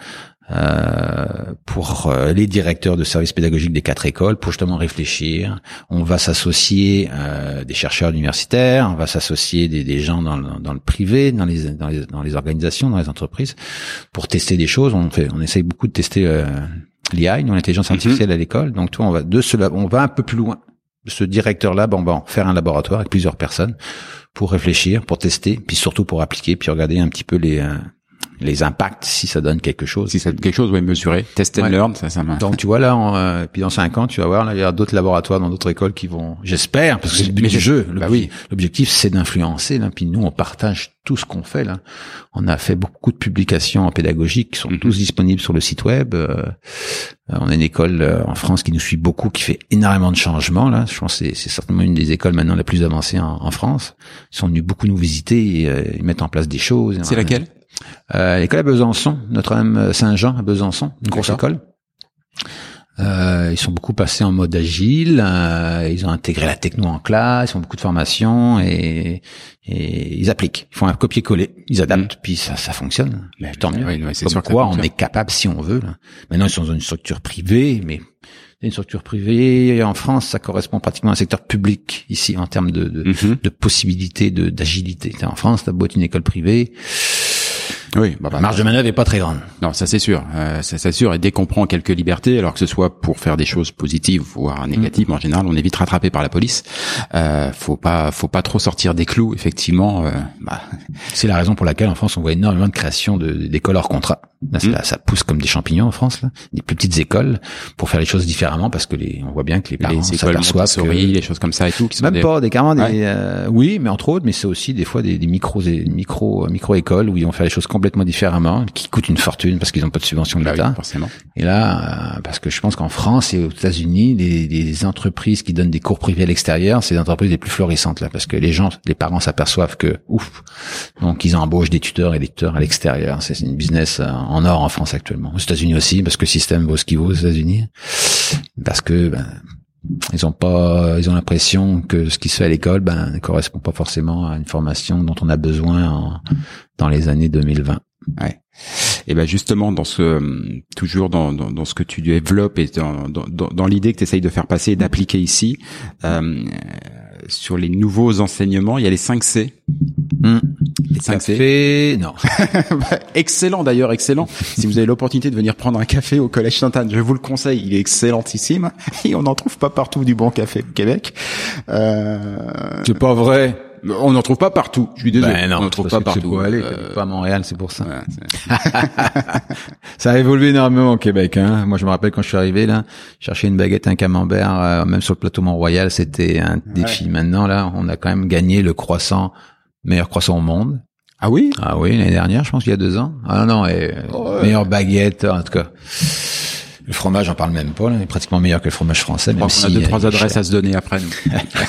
pour les directeurs de services pédagogiques des 4 écoles pour justement réfléchir. On va s'associer des chercheurs universitaires, on va s'associer des gens dans le privé, dans les organisations, dans les entreprises pour tester des choses. On essaye beaucoup de tester l'IA, l'intelligence artificielle à l'école. Donc, toi, on va un peu plus loin. Ce directeur-là, on va en faire un laboratoire avec plusieurs personnes pour réfléchir, pour tester, puis surtout pour appliquer, puis regarder un petit peu les impacts, si ça donne quelque chose. Si ça donne quelque chose, mesurer, test and learn, ça marche. Donc tu vois là, puis dans 5 ans, tu vas voir, là, il y a d'autres laboratoires dans d'autres écoles qui vont, j'espère, parce que c'est le but du jeu. L'objectif, c'est d'influencer, là. Puis nous, on partage tout ce qu'on fait, là. On a fait beaucoup de publications pédagogiques qui sont tous disponibles sur le site web. On a une école en France qui nous suit beaucoup, qui fait énormément de changements, là. Je pense que c'est certainement une des écoles maintenant la plus avancée en France. Ils sont venus beaucoup nous visiter, et ils mettent en place des choses. C'est laquelle? L'école à Besançon, Notre-Dame Saint-Jean à Besançon, une grosse école. Ils sont beaucoup passés en mode agile, ils ont intégré la techno en classe, ils font beaucoup de formations et ils appliquent. Ils font un copier-coller, ils adaptent, puis ça fonctionne. Mais tant mieux. C'est sûr quoi, on est capable si on veut. Là. Maintenant, ils sont dans une structure privée, mais une structure privée en France, ça correspond pratiquement à un secteur public ici en termes de possibilités d'agilité. En France, t'as beau être une école privée. Oui, la marge de manœuvre est pas très grande. Non, ça c'est sûr. Ça c'est sûr. Et dès qu'on prend quelques libertés, alors que ce soit pour faire des choses positives voire négatives, en général, on est vite rattrapé par la police. Faut pas trop sortir des clous, effectivement. C'est la raison pour laquelle en France on voit énormément de création d'écoles hors contrat. Là, ça pousse comme des champignons en France, là. Des plus petites écoles pour faire les choses différemment, parce que on voit bien que les parents s'aperçoivent que les choses comme ça et tout, qui sont même pas oui, mais entre autres, mais c'est aussi des fois des micro écoles où ils vont faire les choses complètement différemment, qui coûtent une fortune parce qu'ils n'ont pas de subvention de l'État. Oui, forcément. Et là, parce que je pense qu'en France et aux États-Unis, les entreprises qui donnent des cours privés à l'extérieur, c'est les entreprises les plus florissantes là, parce que les parents s'aperçoivent que donc ils embauchent des tuteurs et des tuteurs à l'extérieur. C'est une business en or en France actuellement. Aux États-Unis aussi, parce que le système vaut ce qu'il vaut aux États-Unis, parce que ils ont l'impression que ce qui se fait à l'école ne correspond pas forcément à une formation dont on a besoin dans les années 2020. Ouais. Et justement dans toujours dans ce que tu développes et dans l'idée que tu essayes de faire passer et d'appliquer ici, sur les nouveaux enseignements, il y a les 5C. Les 5C, non. Excellent d'ailleurs, excellent. Si vous avez l'opportunité de venir prendre un café au Collège Sainte-Anne, je vous le conseille, il est excellentissime. Et on n'en trouve pas partout du bon café au Québec. C'est pas vrai. On n'en trouve pas partout. Je suis désolé. Non, on n'en trouve pas partout. C'est pour aller, pas à Montréal, c'est pour ça. Ouais, ça a évolué énormément au Québec, hein. Moi, je me rappelle quand je suis arrivé, là, chercher une baguette, un camembert, même sur le plateau Mont-Royal, c'était un défi. Maintenant, là, on a quand même gagné le meilleur croissant au monde. Ah oui? Ah oui, l'année dernière, je pense qu'il y a 2 ans. Ah non, meilleure baguette, en tout cas. Le fromage, j'en parle même pas, là. Il est pratiquement meilleur que le fromage français. Même on a 2-3 adresses à se donner après, nous.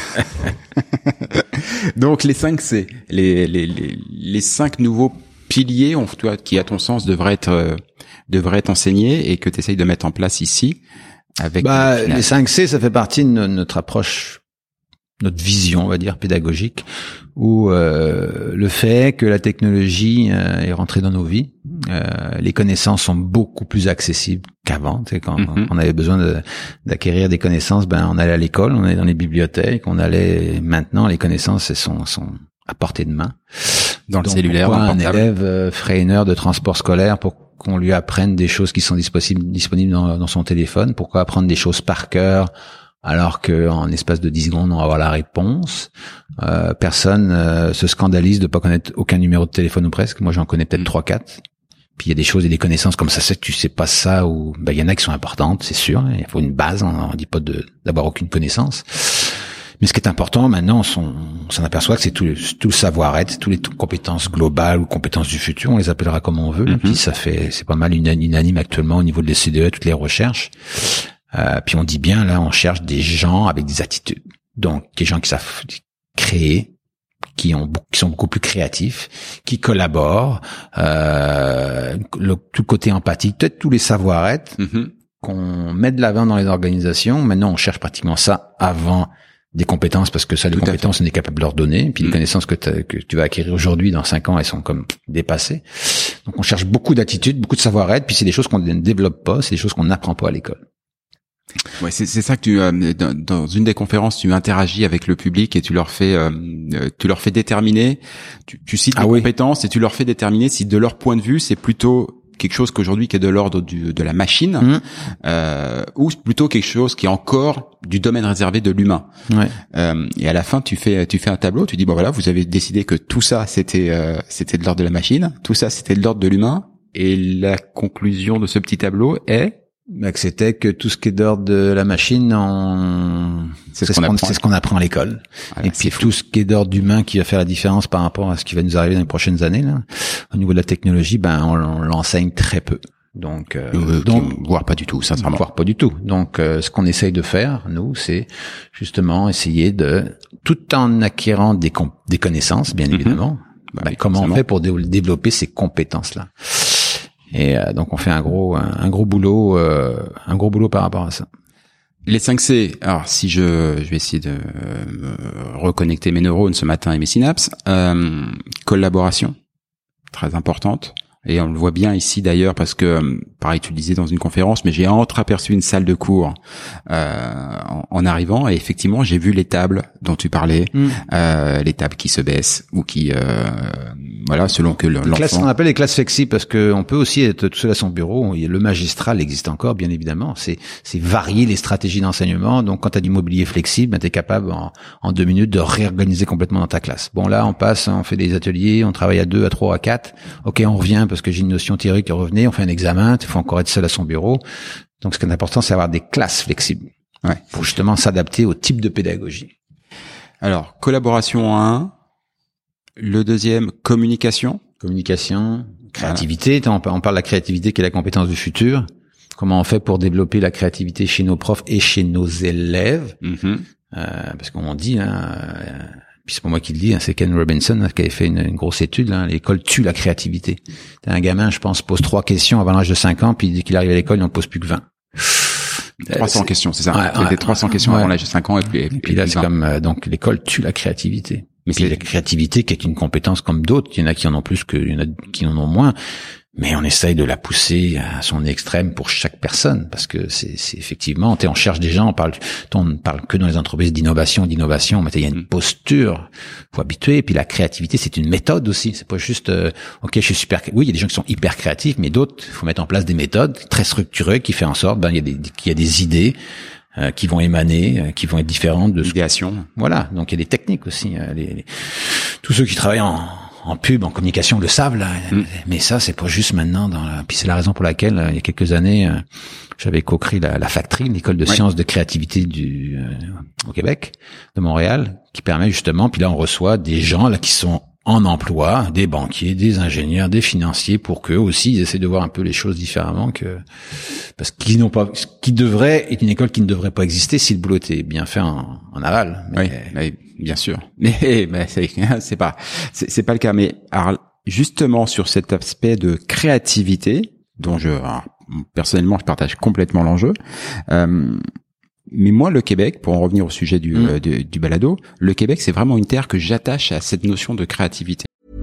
Donc, les 5 C, les 5 nouveaux piliers, qui, à ton sens, devraient être enseignés et que tu essayes de mettre en place ici. Avec les 5 C, ça fait partie de notre approche, notre vision, on va dire, pédagogique, où le fait que la technologie est rentrée dans nos vies, les connaissances sont beaucoup plus accessibles qu'avant. Tu sais, quand on avait besoin d'acquérir des connaissances, on allait à l'école, on allait dans les bibliothèques, maintenant les connaissances sont à portée de main. Dans le cellulaire, pourquoi un élève ferait 1 heure de transport scolaire pour qu'on lui apprenne des choses qui sont disponibles dans son téléphone? Pourquoi apprendre des choses par cœur alors que en espace de 10 secondes on va avoir la réponse? Personne se scandalise de pas connaître aucun numéro de téléphone ou presque. Moi j'en connais peut-être 3-4. Puis il y a des choses et des connaissances comme ça, tu sais pas ça, ou il y en a qui sont importantes, c'est sûr. Il faut une base, on dit pas d'avoir aucune connaissance. Mais ce qui est important maintenant, on s'en aperçoit que c'est tout le savoir-être, toutes les compétences globales ou compétences du futur, on les appellera comme on veut. Puis c'est pas mal unanime actuellement au niveau de l'ECDE, toutes les recherches. Puis on dit bien, là, on cherche des gens avec des attitudes. Donc, des gens qui savent créer, qui sont beaucoup plus créatifs, qui collaborent, tout le côté empathique, peut-être tous les savoir-être qu'on met de l'avant dans les organisations. Maintenant, on cherche pratiquement ça avant des compétences, parce que ça, les compétences, on est capable de leur donner. Puis les connaissances que tu vas acquérir aujourd'hui, dans 5 ans, elles sont comme dépassées. Donc, on cherche beaucoup d'attitudes, beaucoup de savoir-être. Puis c'est des choses qu'on ne développe pas, c'est des choses qu'on n'apprend pas à l'école. Ouais, c'est ça que dans une des conférences, tu interagis avec le public et tu leur fais déterminer, tu cites les compétences et tu leur fais déterminer si de leur point de vue, c'est plutôt quelque chose qu'aujourd'hui qui est de l'ordre de la machine, ou plutôt quelque chose qui est encore du domaine réservé de l'humain. Ouais. Et à la fin, tu fais un tableau, tu dis bon voilà, vous avez décidé que tout ça c'était de l'ordre de la machine, tout ça c'était de l'ordre de l'humain, et la conclusion de ce petit tableau est que c'était que tout ce qui est d'ordre de la machine, c'est ce qu'on apprend à l'école. Voilà, et puis tout ce qui est d'ordre d'humain qui va faire la différence par rapport à ce qui va nous arriver dans les prochaines années, là, au niveau de la technologie, on l'enseigne très peu. Donc voire pas du tout, sincèrement. Voire pas du tout. Donc ce qu'on essaye de faire, nous, c'est justement essayer de, tout en acquérant des connaissances, bien évidemment, comment on fait pour développer ces compétences-là. Et donc on fait un gros boulot par rapport à ça. Les 5C. Alors si je vais essayer de reconnecter mes neurones ce matin et mes synapses, collaboration très importante. Et on le voit bien ici d'ailleurs parce que, pareil, tu le disais dans une conférence, mais j'ai entreaperçu une salle de cours en arrivant, et effectivement j'ai vu les tables dont tu parlais, les tables qui se baissent ou qui, selon que l'enfant. Classes, on appelle les classes flexibles parce que on peut aussi être tout seul à son bureau. Le magistral existe encore, bien évidemment. C'est varier les stratégies d'enseignement. Donc quand tu as du mobilier flexible, tu es capable en 2 minutes de réorganiser complètement dans ta classe. Bon là, on fait des ateliers, on travaille à 2, à 3, à 4. Ok, on revient parce que j'ai une notion théorique, revenez, on fait un examen, il faut encore être seul à son bureau. Donc ce qui est important, c'est avoir des classes flexibles. Ouais. Pour justement s'adapter au type de pédagogie. Alors, collaboration 1, le deuxième, communication. Communication, créativité, on parle de la créativité qui est la compétence du futur. Comment on fait pour développer la créativité chez nos profs et chez nos élèves. Parce qu'on dit, puis c'est pas moi qui le dis, c'est Ken Robinson qui avait fait une grosse étude, l'école tue la créativité. T'as un gamin, je pense, pose 3 questions avant l'âge de 5 ans, puis dès qu'il arrive à l'école, il en pose plus que 20. 300 questions, c'est ça. C'était 300 questions avant l'âge de 5 ans, et puis là, c'est comme, donc l'école tue la créativité. Mais c'est la créativité qui est une compétence comme d'autres. Il y en a qui en ont plus, il y en a qui en ont moins. Mais on essaye de la pousser à son extrême pour chaque personne, parce que c'est effectivement, on cherche des gens, on parle que dans les entreprises d'innovation, mais il y a une posture, faut habituer, et puis la créativité, c'est une méthode aussi, c'est pas juste, ok, je suis super, oui, il y a des gens qui sont hyper créatifs, mais d'autres, il faut mettre en place des méthodes très structurées qui fait en sorte, qu'il y a des idées, qui vont émaner, qui vont être différentes de l'idéation. Voilà. Donc il y a des techniques aussi, tous ceux qui travaillent en pub, en communication le savent là, mais ça c'est pas juste maintenant puis c'est la raison pour laquelle il y a quelques années j'avais co-créé la Factory, l'école de sciences de créativité au Québec, de Montréal, qui permet justement, puis là on reçoit des gens là qui sont en emploi, des banquiers, des ingénieurs, des financiers, pour qu'eux aussi ils essaient de voir un peu les choses différemment, parce qu'ils n'ont pas, est une école qui ne devrait pas exister si le boulot était bien fait en aval. Oui, bien sûr. Mais c'est pas le cas. Mais alors, justement sur cet aspect de créativité, dont personnellement je partage complètement l'enjeu. Mais moi, le Québec, pour en revenir au sujet du balado, le Québec, c'est vraiment une terre que j'attache à cette notion de créativité.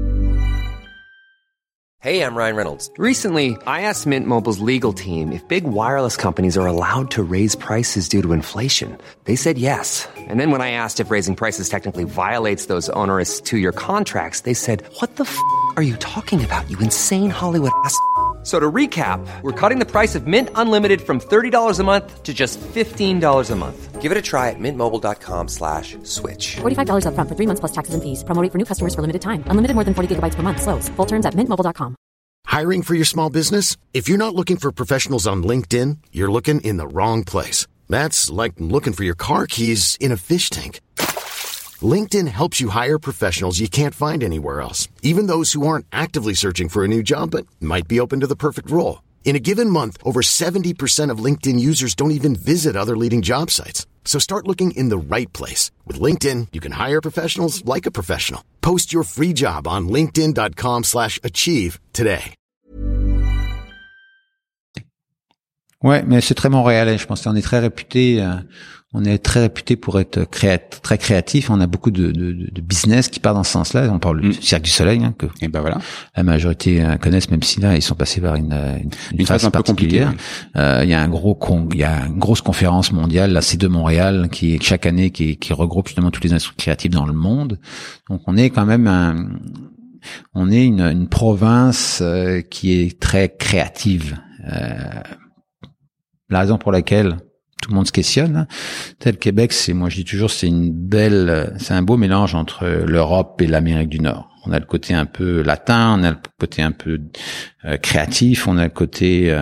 Hey, I'm Ryan Reynolds. Recently, I asked Mint Mobile's legal team if big wireless companies are allowed to raise prices due to inflation. They said yes. And then when I asked if raising prices technically violates those onerous 2-year contracts, they said, "What the f*** are you talking about, you insane Hollywood ass?" So to recap, we're cutting the price of Mint Unlimited from $30 a month to just $15 a month. Give it a try at mintmobile.com/switch. $45 up front for 3 months plus taxes and fees. Promo rate for new customers for limited time. Unlimited more than 40 gigabytes per month. Slows full terms at mintmobile.com. Hiring for your small business? If you're not looking for professionals on LinkedIn, you're looking in the wrong place. That's like looking for your car keys in a fish tank. LinkedIn helps you hire professionals you can't find anywhere else, even those who aren't actively searching for a new job but might be open to the perfect role. In a given month, over 70% of LinkedIn users don't even visit other leading job sites. So start looking in the right place. With LinkedIn, you can hire professionals like a professional. Post your free job on linkedin.com/achieve today. Ouais, mais c'est très montréalais. Je pense qu'on est très réputé. On est très réputé pour être très créatif. On a beaucoup de business qui part dans ce sens-là. On parle du Cirque du Soleil, que et ben voilà, la majorité connaissent, même si là ils sont passés par une phase un peu compliquée. Il y a une grosse conférence mondiale, là, c'est de Montréal, qui chaque année qui regroupe justement toutes les industries créatives dans le monde. Donc on est quand même on est une province qui est très créative. La raison pour laquelle tout le monde se questionne, hein. Le Québec, moi je dis toujours, c'est un beau mélange entre l'Europe et l'Amérique du Nord. On a le côté un peu latin, on a le côté un peu créatif, on a le côté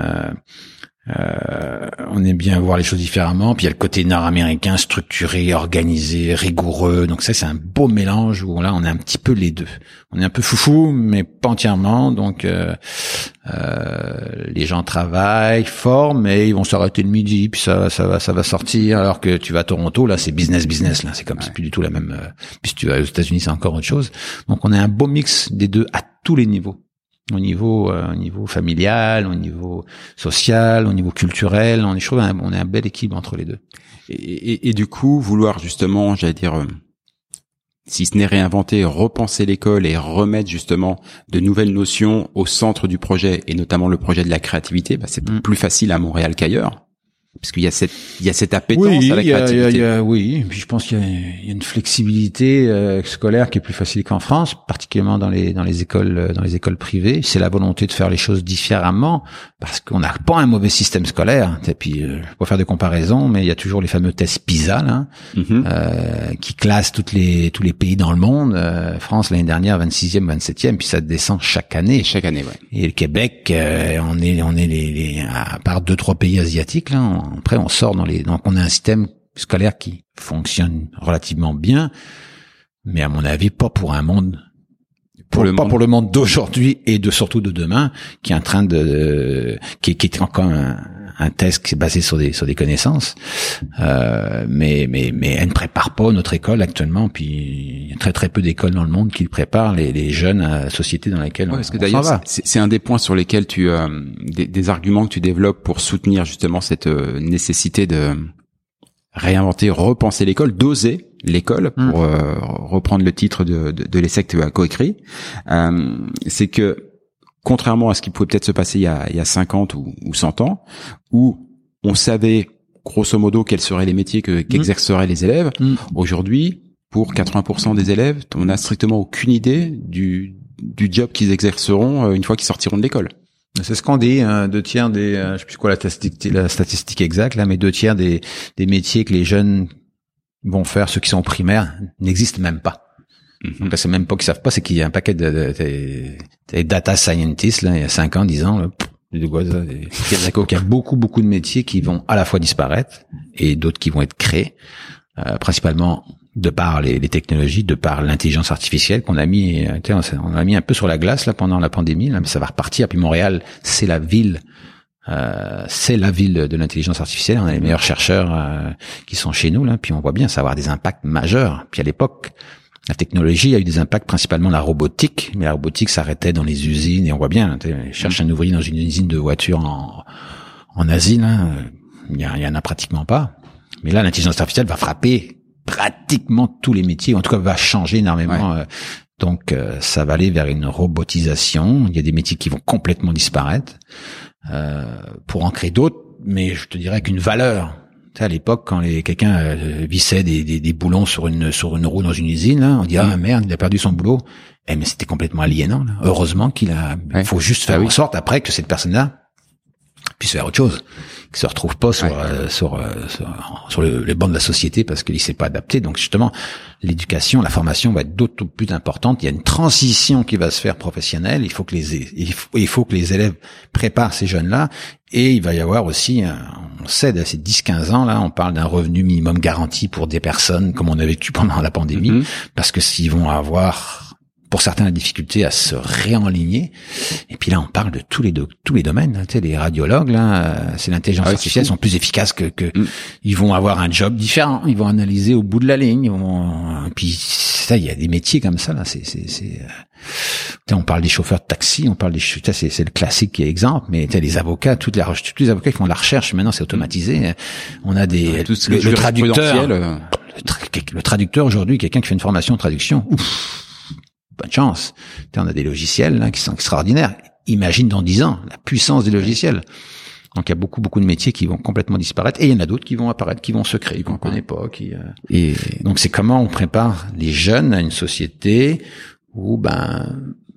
on aime bien voir les choses différemment, puis il y a le côté nord-américain structuré, organisé, rigoureux. Donc ça, c'est un beau mélange où là on est un petit peu les deux. On est un peu foufou, mais pas entièrement. Donc les gens travaillent fort, mais ils vont s'arrêter le midi, puis ça va sortir. Alors que tu vas à Toronto, là c'est business là. C'est comme c'est plus du tout la même. Puis si tu vas aux États-Unis, c'est encore autre chose. Donc on a un beau mix des deux à tous les niveaux. Au niveau familial, au niveau social, au niveau culturel, on est un bel équilibre entre les deux. Et du coup, vouloir justement, j'allais dire, si ce n'est réinventer, repenser l'école et remettre justement de nouvelles notions au centre du projet, et notamment le projet de la créativité, c'est plus facile à Montréal qu'ailleurs. Parce qu'il y a cette appétence à la créativité. Oui, puis je pense qu'il y a une flexibilité scolaire qui est plus facile qu'en France, particulièrement dans les écoles privées. C'est la volonté de faire les choses différemment, parce qu'on n'a pas un mauvais système scolaire. Et puis, je vais pas faire de comparaison, mais il y a toujours les fameux tests PISA, là, qui classent tous les pays dans le monde. France l'année dernière 26e, 27e, puis ça descend chaque année. Ouais. Et le Québec, on est les à part 2-3 pays asiatiques là. Après, on sort donc on a un système scolaire qui fonctionne relativement bien, mais à mon avis, pas pour un monde, pour le monde d'aujourd'hui et surtout de demain, qui est en train qui est encore un test qui est basé sur des connaissances, mais elle ne prépare pas notre école actuellement. Puis il y a très très peu d'écoles dans le monde qui préparent les jeunes à la société dans laquelle on s'en va. C'est un des points sur lesquels des arguments que tu développes pour soutenir justement cette nécessité de réinventer, repenser l'école, d'oser l'école, pour reprendre le titre de l'essai que tu as coécrit. C'est que contrairement à ce qui pouvait peut-être se passer il y a 50 ou 100 ans, où on savait grosso modo quels seraient les métiers qu'exerceraient les élèves, aujourd'hui, pour 80% des élèves, on n'a strictement aucune idée du job qu'ils exerceront une fois qu'ils sortiront de l'école. C'est ce qu'on dit, 2/3 des, je sais plus quoi la statistique exacte là, mais 2/3 des métiers que les jeunes vont faire, ceux qui sont primaires, n'existent même pas. Donc là, c'est même pas qu'ils savent pas, c'est qu'il y a un paquet de data scientists là, il y a 5 ans, 10 ans, là, il y a beaucoup de métiers qui vont à la fois disparaître et d'autres qui vont être créés, principalement de par les technologies, de par l'intelligence artificielle qu'on a mis, on a mis un peu sur la glace là pendant la pandémie, là, mais ça va repartir. Puis Montréal, c'est la ville de l'intelligence artificielle. On a les meilleurs chercheurs qui sont chez nous là. Puis on voit bien, ça va avoir des impacts majeurs. Puis à l'époque, la technologie a eu des impacts, principalement la robotique, mais la robotique s'arrêtait dans les usines et on voit bien, cherche un ouvrier dans une usine de voiture en Asie, là, il y en a pratiquement pas. Mais là, l'intelligence artificielle va frapper pratiquement tous les métiers, en tout cas va changer énormément. Ouais. Donc ça va aller vers une robotisation. Il y a des métiers qui vont complètement disparaître pour en créer d'autres, mais je te dirais qu'une valeur. Tu sais, à l'époque, quand quelqu'un vissait des boulons sur une roue dans une usine, là, on dit ah merde, il a perdu son boulot. Mais c'était complètement aliénant. Là. Heureusement il faut juste faire en sorte après que cette personne-là puisse faire autre chose, qu'il se retrouve pas sur le banc de la société parce qu'il s'est pas adapté. Donc justement, l'éducation, la formation va être d'autant plus importante. Il y a une transition qui va se faire professionnelle. Il faut que les élèves préparent ces jeunes-là. Et il va y avoir aussi, on sait, à ces 10-15 ans, là, on parle d'un revenu minimum garanti pour des personnes, comme on a vécu pendant la pandémie, parce que s'ils vont avoir, pour certains, la difficulté à se réaligner. Et puis là, on parle de tous les domaines, hein, tu sais, les radiologues, là, c'est l'intelligence artificielle, sont plus efficaces que ils vont avoir un job différent, ils vont analyser au bout de la ligne, puis ça, il y a des métiers comme ça, là, on parle des chauffeurs de taxi, on parle c'est le classique qui est exemple, mais tu sais, les avocats, tous les avocats qui font de la recherche, maintenant c'est automatisé. On a le traducteur. Le traducteur aujourd'hui, quelqu'un qui fait une formation de traduction, bonne chance. On a des logiciels là, qui sont extraordinaires. Imagine dans 10 ans la puissance des logiciels. Donc il y a beaucoup de métiers qui vont complètement disparaître et il y en a d'autres qui vont apparaître, qui vont se créer, qu'on connaît pas. Et donc c'est comment on prépare les jeunes à une société où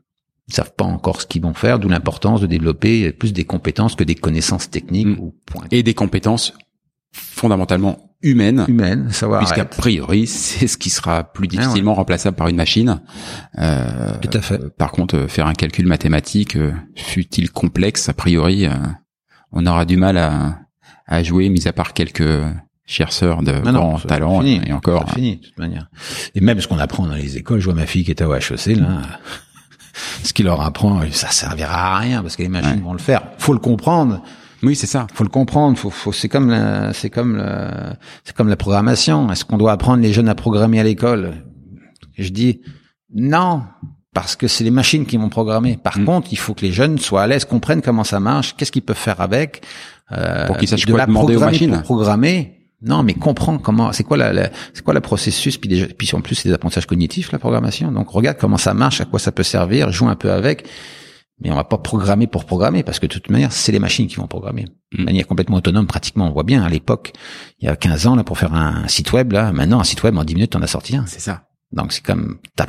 Ils savent pas encore ce qu'ils vont faire, d'où l'importance de développer plus des compétences que des connaissances techniques ou pointues. Et des compétences fondamentalement humaines, savoir. Puisqu'a priori, c'est ce qui sera plus difficilement remplaçable par une machine. Tout à fait. Par contre, faire un calcul mathématique, fut-il complexe, a priori, on aura du mal à jouer, mis à part quelques chercheurs de grands talents. Et encore. C'est fini, de toute manière. Et même ce qu'on apprend dans les écoles, je vois ma fille qui est au HEC, là. Ce qu'il leur apprend, ça servira à rien parce que les machines vont le faire. Faut le comprendre. Oui, c'est ça. Faut le comprendre. C'est comme la programmation. Est-ce qu'on doit apprendre les jeunes à programmer à l'école? Je dis non, parce que c'est les machines qui vont programmer. Par contre, il faut que les jeunes soient à l'aise, comprennent comment ça marche, qu'est-ce qu'ils peuvent faire avec, pour qu'ils sachent quoi demander aux machines. Pour programmer. Non, mais comprends comment, c'est quoi le processus, puis en plus c'est des apprentissages cognitifs, la programmation. Donc regarde comment ça marche, à quoi ça peut servir, joue un peu avec. Mais on va pas programmer pour programmer, parce que de toute manière, c'est les machines qui vont programmer. De manière complètement autonome, pratiquement. On voit bien, à l'époque, il y a 15 ans, là, pour faire un site web, là, maintenant, un site web, en 10 minutes, t'en as sorti un. C'est ça. Donc c'est comme, t'as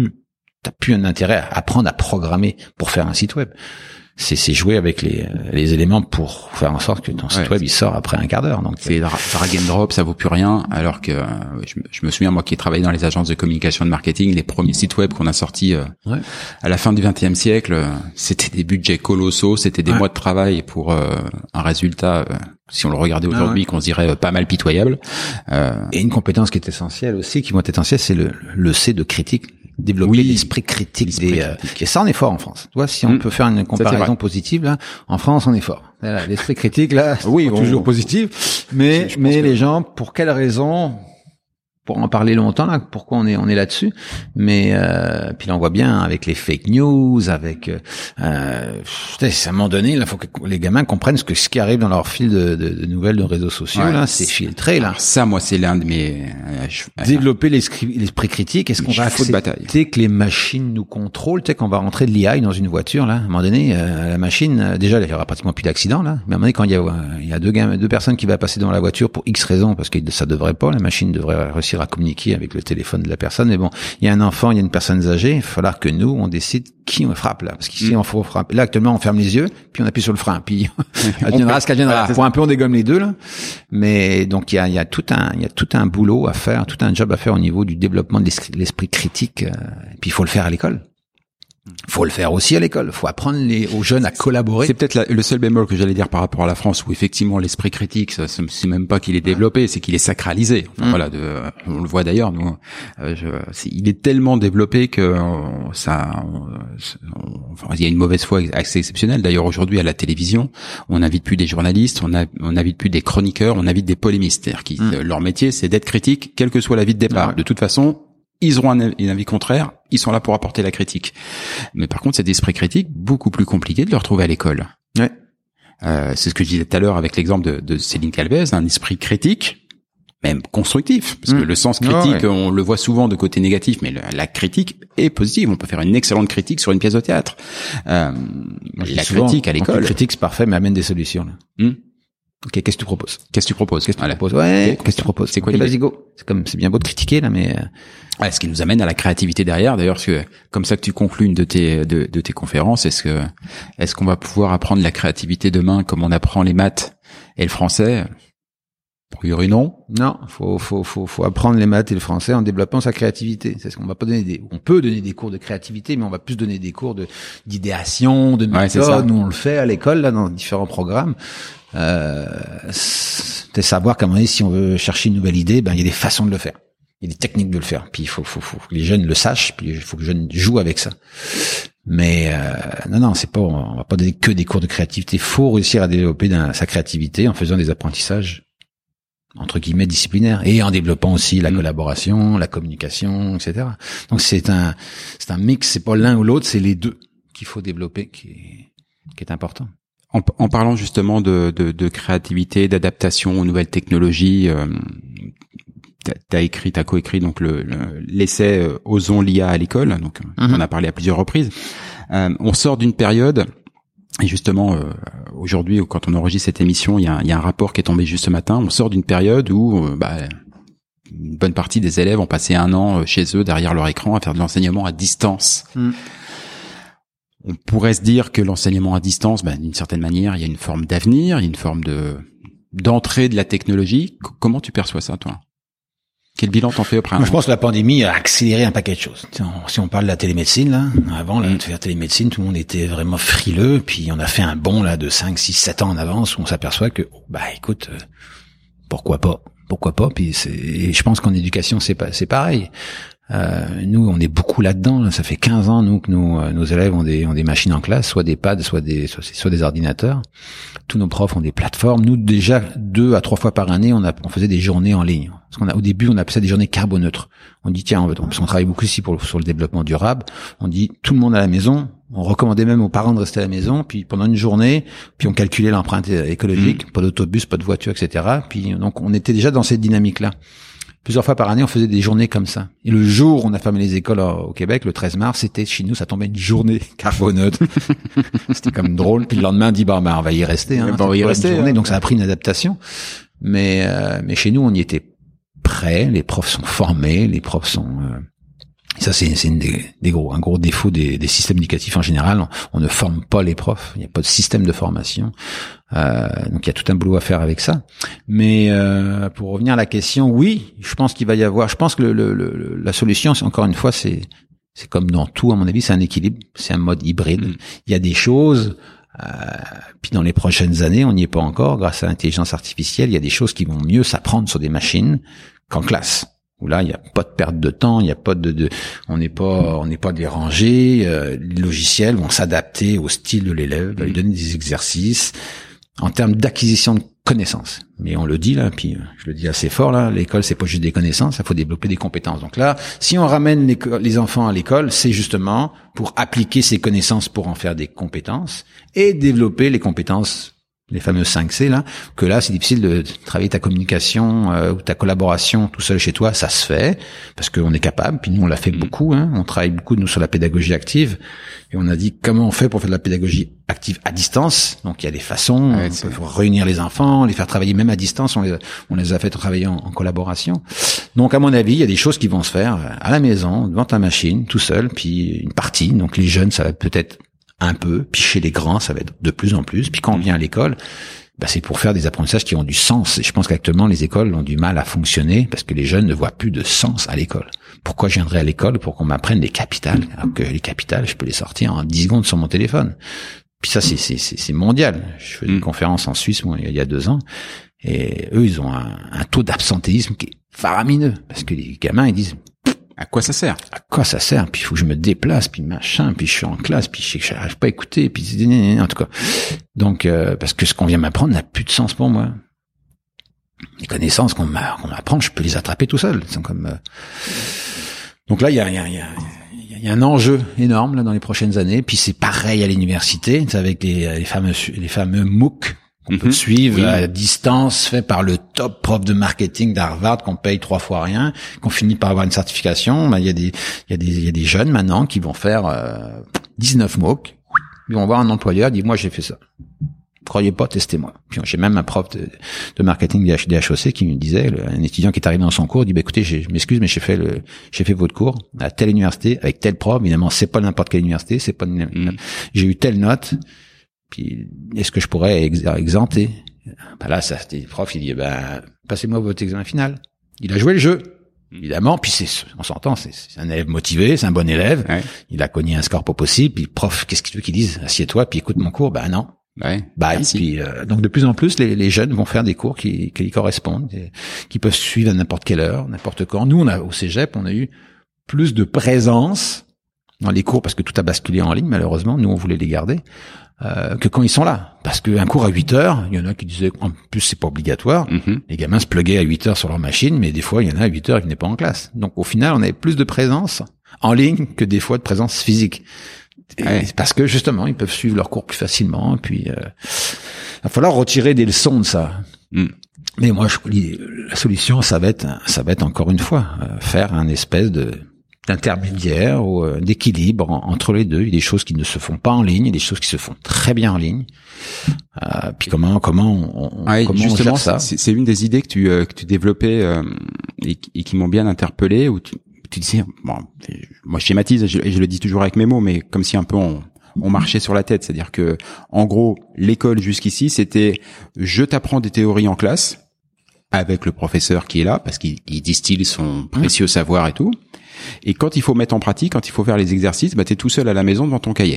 plus un intérêt à apprendre à programmer pour faire un site web. C'est jouer avec les éléments pour faire en sorte que ton site web il sort après un quart d'heure. Donc c'est drag and drop, ça vaut plus rien. Alors que je me souviens, moi qui ai travaillé dans les agences de communication de marketing, les premiers sites web qu'on a sortis à la fin du XXe siècle, c'était des budgets colossaux, c'était des mois de travail pour un résultat. Si on le regardait aujourd'hui, qu'on se dirait pas mal pitoyable. Et une compétence qui est essentielle aussi, qui va être essentielle, c'est le C de critique. Développer l'esprit critique. Et ça, on est fort en France. Tu vois, si on peut faire une comparaison positive, là, en France, on est fort. Là, l'esprit critique, là, toujours positif. Mais les gens, pour quelles raisons, pour en parler longtemps, là, pourquoi on est là-dessus. Mais, puis là, on voit bien avec les fake news, avec, à un moment donné, là, faut que les gamins comprennent ce qui arrive dans leur fil de nouvelles de réseaux sociaux, là, c'est filtré, là. Alors ça, moi, c'est l'un de mes, développer l'esprit critique. Est-ce qu'on va accepter que les machines nous contrôlent? Tu sais, qu'on va rentrer de l'IA dans une voiture, là. À un moment donné, la machine, déjà, il y aura pratiquement plus d'accidents, là. Mais à un moment donné, quand il y a deux personnes qui vont passer devant la voiture pour X raisons, parce que ça devrait pas, la machine devrait réussir à communiquer avec le téléphone de la personne. Mais bon, il y a un enfant, il y a une personne âgée, il va falloir que nous, on décide qui on frappe, là. Parce qu'ici, on faut frapper. Là, actuellement, on ferme les yeux, puis on appuie sur le frein, puis adviendra ce qu'adviendra. Pour un peu, on dégomme les deux, là. Mais donc, il y a tout un boulot à faire, tout un job à faire au niveau du développement de l'esprit critique. Puis il faut le faire à l'école. Faut le faire aussi à l'école. Faut apprendre aux jeunes à collaborer. C'est peut-être le seul bémol que j'allais dire par rapport à la France, où effectivement l'esprit critique, c'est même pas qu'il est développé, c'est qu'il est sacralisé. Enfin, voilà, on le voit d'ailleurs. Nous, il est tellement développé que il y a une mauvaise foi assez exceptionnelle. D'ailleurs, aujourd'hui à la télévision, on n'invite plus des journalistes, on n'invite plus des chroniqueurs, on invite des polémistes. C'est-à-dire leur métier, c'est d'être critique, quel que soit l'avis de départ. De toute façon, ils auront un avis contraire, ils sont là pour apporter la critique. Mais par contre, cet esprit critique, beaucoup plus compliqué de le retrouver à l'école. Ouais. C'est ce que je disais tout à l'heure avec l'exemple de Céline Calvez, un esprit critique, même constructif, parce que le sens critique, on le voit souvent de côté négatif, mais la critique est positive. On peut faire une excellente critique sur une pièce de théâtre. La critique à l'école. La critique, c'est parfait, mais amène des solutions, là. Ok, qu'est-ce que tu proposes? Ouais, qu'est-ce que tu proposes? C'est quoi l'idée? Vas-y, go. C'est bien beau de critiquer, là, mais ce qui nous amène à la créativité derrière. D'ailleurs, parce que comme ça que tu conclus une de tes conférences, est-ce qu'on va pouvoir apprendre la créativité demain comme on apprend les maths et le français? A priori, non. Non, faut apprendre les maths et le français en développant sa créativité. C'est ce qu'on va pas donner on peut donner des cours de créativité, mais on va plus donner des cours d'idéation, de méthode. Nous, on le fait à l'école, là, dans différents programmes. C'est savoir qu'à un moment donné, si on veut chercher une nouvelle idée, il y a des façons de le faire. Il y a des techniques de le faire. Puis il faut que les jeunes le sachent, puis il faut que les jeunes jouent avec ça. Mais non, c'est pas, on va pas donner que des cours de créativité. Faut réussir à développer sa créativité en faisant des apprentissages entre guillemets disciplinaires et en développant aussi la collaboration, la communication, etc. Donc c'est un mix, c'est pas l'un ou l'autre, c'est les deux qu'il faut développer qui est important. En parlant justement de créativité, d'adaptation aux nouvelles technologies, t'as coécrit donc l'essai Osons l'IA à l'école, donc on en a parlé à plusieurs reprises. On sort d'une période, et justement aujourd'hui quand on enregistre cette émission, il y a un rapport qui est tombé juste ce matin. On sort d'une période où une bonne partie des élèves ont passé 1 an chez eux derrière leur écran à faire de l'enseignement à distance. on pourrait se dire que l'enseignement à distance, d'une certaine manière, il y a une forme d'avenir, il y a une forme d'entrée de la technologie. Comment tu perçois ça, toi? Quel bilan t'en fais après? Moi, je pense que la pandémie a accéléré un paquet de choses. Si on parle de la télémédecine, là, avant, de faire télémédecine, tout le monde était vraiment frileux, puis on a fait un bond, là, de 5, 6, 7 ans en avance, où on s'aperçoit que, écoute, pourquoi pas? Puis je pense qu'en éducation, c'est pareil. Nous, on est beaucoup là-dedans. Ça fait 15 ans, nous, que nos élèves ont des machines en classe, soit des pads, soit des ordinateurs. Tous nos profs ont des plateformes. Nous, déjà, 2 à 3 fois par année, on faisait des journées en ligne. Au début, on appelait ça des journées carboneutres. On dit, tiens, parce qu'on travaille beaucoup ici sur le développement durable. On dit, tout le monde à la maison. On recommandait même aux parents de rester à la maison, puis pendant une journée, puis on calculait l'empreinte écologique, pas d'autobus, pas de voiture, etc. Puis, donc, on était déjà dans cette dynamique-là. Plusieurs fois par année, on faisait des journées comme ça. Et le jour où on a fermé les écoles au Québec, le 13 mars, c'était chez nous, ça tombait une journée carboneutre. C'était comme drôle. Puis le lendemain, on dit on va y rester. On va y rester. Journée, donc ça a pris une adaptation. Mais chez nous, on y était prêts. Les profs sont formés. Les profs sont. Ça, c'est un gros défaut des systèmes éducatifs en général. On ne forme pas les profs. Il n'y a pas de système de formation. Donc il y a tout un boulot à faire avec ça. Mais pour revenir à la question, oui, je pense qu'il va y avoir. Je pense que la solution, encore une fois, c'est comme dans tout, à mon avis, c'est un équilibre, c'est un mode hybride. Il y a des choses. Puis dans les prochaines années, on n'y est pas encore. Grâce à l'intelligence artificielle, il y a des choses qui vont mieux s'apprendre sur des machines qu'en classe. Où là, il n'y a pas de perte de temps, il n'y a pas on n'est pas dérangé. Les logiciels vont s'adapter au style de l'élève, lui donner des exercices en termes d'acquisition de connaissances. Mais on le dit là, puis je le dis assez fort là, l'école c'est pas juste des connaissances, il faut développer des compétences. Donc là, si on ramène les enfants à l'école, c'est justement pour appliquer ces connaissances pour en faire des compétences et développer les compétences. Les fameux 5C là, que là c'est difficile de travailler ta communication ou ta collaboration tout seul chez toi, ça se fait parce qu'on est capable. Puis nous on l'a fait beaucoup, on travaille beaucoup nous sur la pédagogie active et on a dit comment on fait pour faire de la pédagogie active à distance. Donc il y a des façons, on peut réunir les enfants, les faire travailler même à distance. On les a fait travailler en collaboration. Donc à mon avis il y a des choses qui vont se faire à la maison devant ta machine tout seul. Puis une partie, donc les jeunes ça va peut-être un peu, puis chez les grands, ça va être de plus en plus. Puis quand on vient à l'école, c'est pour faire des apprentissages qui ont du sens. Et je pense qu'actuellement, les écoles ont du mal à fonctionner parce que les jeunes ne voient plus de sens à l'école. Pourquoi je viendrais à l'école pour qu'on m'apprenne les capitales? Alors que les capitales, je peux les sortir en 10 secondes sur mon téléphone. Puis ça, c'est mondial. Je faisais une conférence en Suisse, il y a 2 ans. Et eux, ils ont un taux d'absentéisme qui est faramineux. Parce que les gamins, ils disent, à quoi ça sert? À quoi ça sert? Puis il faut que je me déplace, puis machin, puis je suis en classe, puis je sais que je n'arrive pas à écouter, puis en tout cas. Donc parce que ce qu'on vient m'apprendre n'a plus de sens pour moi. Les connaissances qu'on m'apprend, je peux les attraper tout seul. C'est comme donc là il y a un enjeu énorme là dans les prochaines années. Puis c'est pareil à l'université, c'est avec les fameux MOOC. On peut suivre à distance, fait par le top prof de marketing d'Harvard qu'on paye 3 fois rien, qu'on finit par avoir une certification. Il y a des jeunes maintenant qui vont faire 19 MOOC. Ils vont voir un employeur, dit moi j'ai fait ça. Croyez pas, testez-moi. Puis j'ai même un prof de marketing des HEC qui me disait, un étudiant qui est arrivé dans son cours, dit écoutez, je m'excuse mais j'ai fait votre cours à telle université avec tel prof. Évidemment, c'est pas n'importe quelle université, j'ai eu telle note. Puis, est-ce que je pourrais exempter? Là, ça, c'était le prof, il dit, passez-moi votre examen final. Il a joué le jeu. Évidemment, puis on s'entend, c'est un élève motivé, c'est un bon élève. Ouais. Il a cogné un score pas possible, puis prof, qu'est-ce que tu veux qu'il dise? Assieds-toi, puis écoute mon cours. Non. Ouais. Puis, donc de plus en plus, les jeunes vont faire des cours qui correspondent, qui peuvent suivre à n'importe quelle heure, n'importe quand. Nous, au cégep, on a eu plus de présence dans les cours parce que tout a basculé en ligne, malheureusement. Nous, on voulait les garder. Que quand ils sont là. Parce qu'un cours à 8 heures, il y en a qui disaient, en plus, c'est pas obligatoire. Les gamins se pluguaient à 8 heures sur leur machine, mais des fois, il y en a à 8 heures qui venaient pas en classe. Donc, au final, on avait plus de présence en ligne que des fois de présence physique. Parce que, justement, ils peuvent suivre leur cours plus facilement. Et puis, il va falloir retirer des leçons de ça. Mais moi, la solution, ça va être encore une fois, faire un espèce d'intermédiaire ou d'équilibre entre les deux. Il y a des choses qui ne se font pas en ligne, il y a des choses qui se font très bien en ligne. Puis comment on gère ça? C'est une des idées que tu développais et qui m'ont bien interpellé, où tu disais, moi je schématise et je le dis toujours avec mes mots, mais comme si un peu on marchait sur la tête. C'est-à-dire que, en gros, l'école jusqu'ici, c'était je t'apprends des théories en classe avec le professeur qui est là parce qu'il distille son précieux savoir et tout. Et quand il faut mettre en pratique, quand il faut faire les exercices, t'es tout seul à la maison devant ton cahier.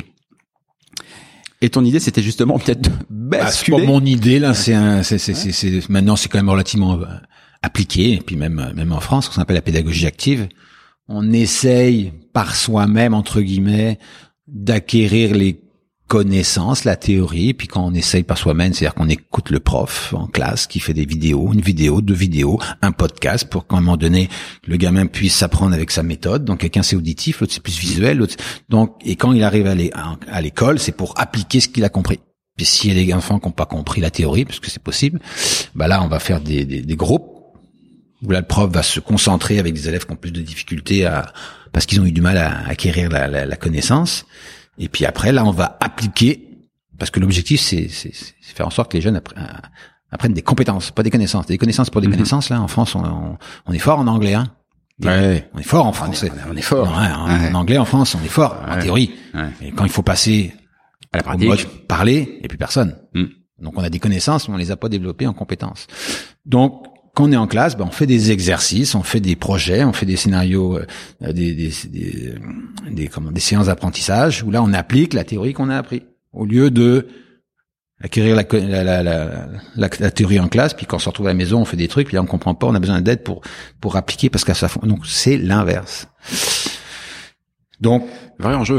Et ton idée, c'était justement peut-être de basculer. C'est pas mon idée là. Maintenant, c'est quand même relativement appliqué. Et puis même en France, ce qu'on appelle la pédagogie active, on essaye par soi-même entre guillemets d'acquérir les connaissances, la théorie. Puis quand on essaye par soi-même, c'est-à-dire qu'on écoute le prof en classe qui fait des vidéos, une vidéo, 2 vidéos, un podcast pour qu'à un moment donné le gamin puisse s'apprendre avec sa méthode. Donc quelqu'un c'est auditif, l'autre c'est plus visuel, donc et quand il arrive à l'école, c'est pour appliquer ce qu'il a compris. Puis s'il y a des enfants qui n'ont pas compris la théorie, parce que c'est possible, là on va faire des groupes où là le prof va se concentrer avec des élèves qui ont plus de difficultés parce qu'ils ont eu du mal à acquérir la connaissance. Et puis après, là, on va appliquer, parce que l'objectif, c'est faire en sorte que les jeunes apprennent des compétences, pas des connaissances. Des connaissances pour des connaissances, là, en France, on est fort en anglais, hein. Ouais. On est fort en français. On est fort. En anglais, en France, on est fort, en théorie. Ouais. Et quand il faut passer à la pratique, au mode parler, il n'y a plus personne. Donc on a des connaissances, mais on les a pas développées en compétences. Donc, quand on est en classe, on fait des exercices, on fait des projets, on fait des scénarios, des séances d'apprentissage où là on applique la théorie qu'on a appris au lieu de acquérir la théorie en classe, puis quand on se retrouve à la maison, on fait des trucs, puis là on comprend pas, on a besoin d'aide pour appliquer parce que ça donc c'est l'inverse. Donc vrai enjeu.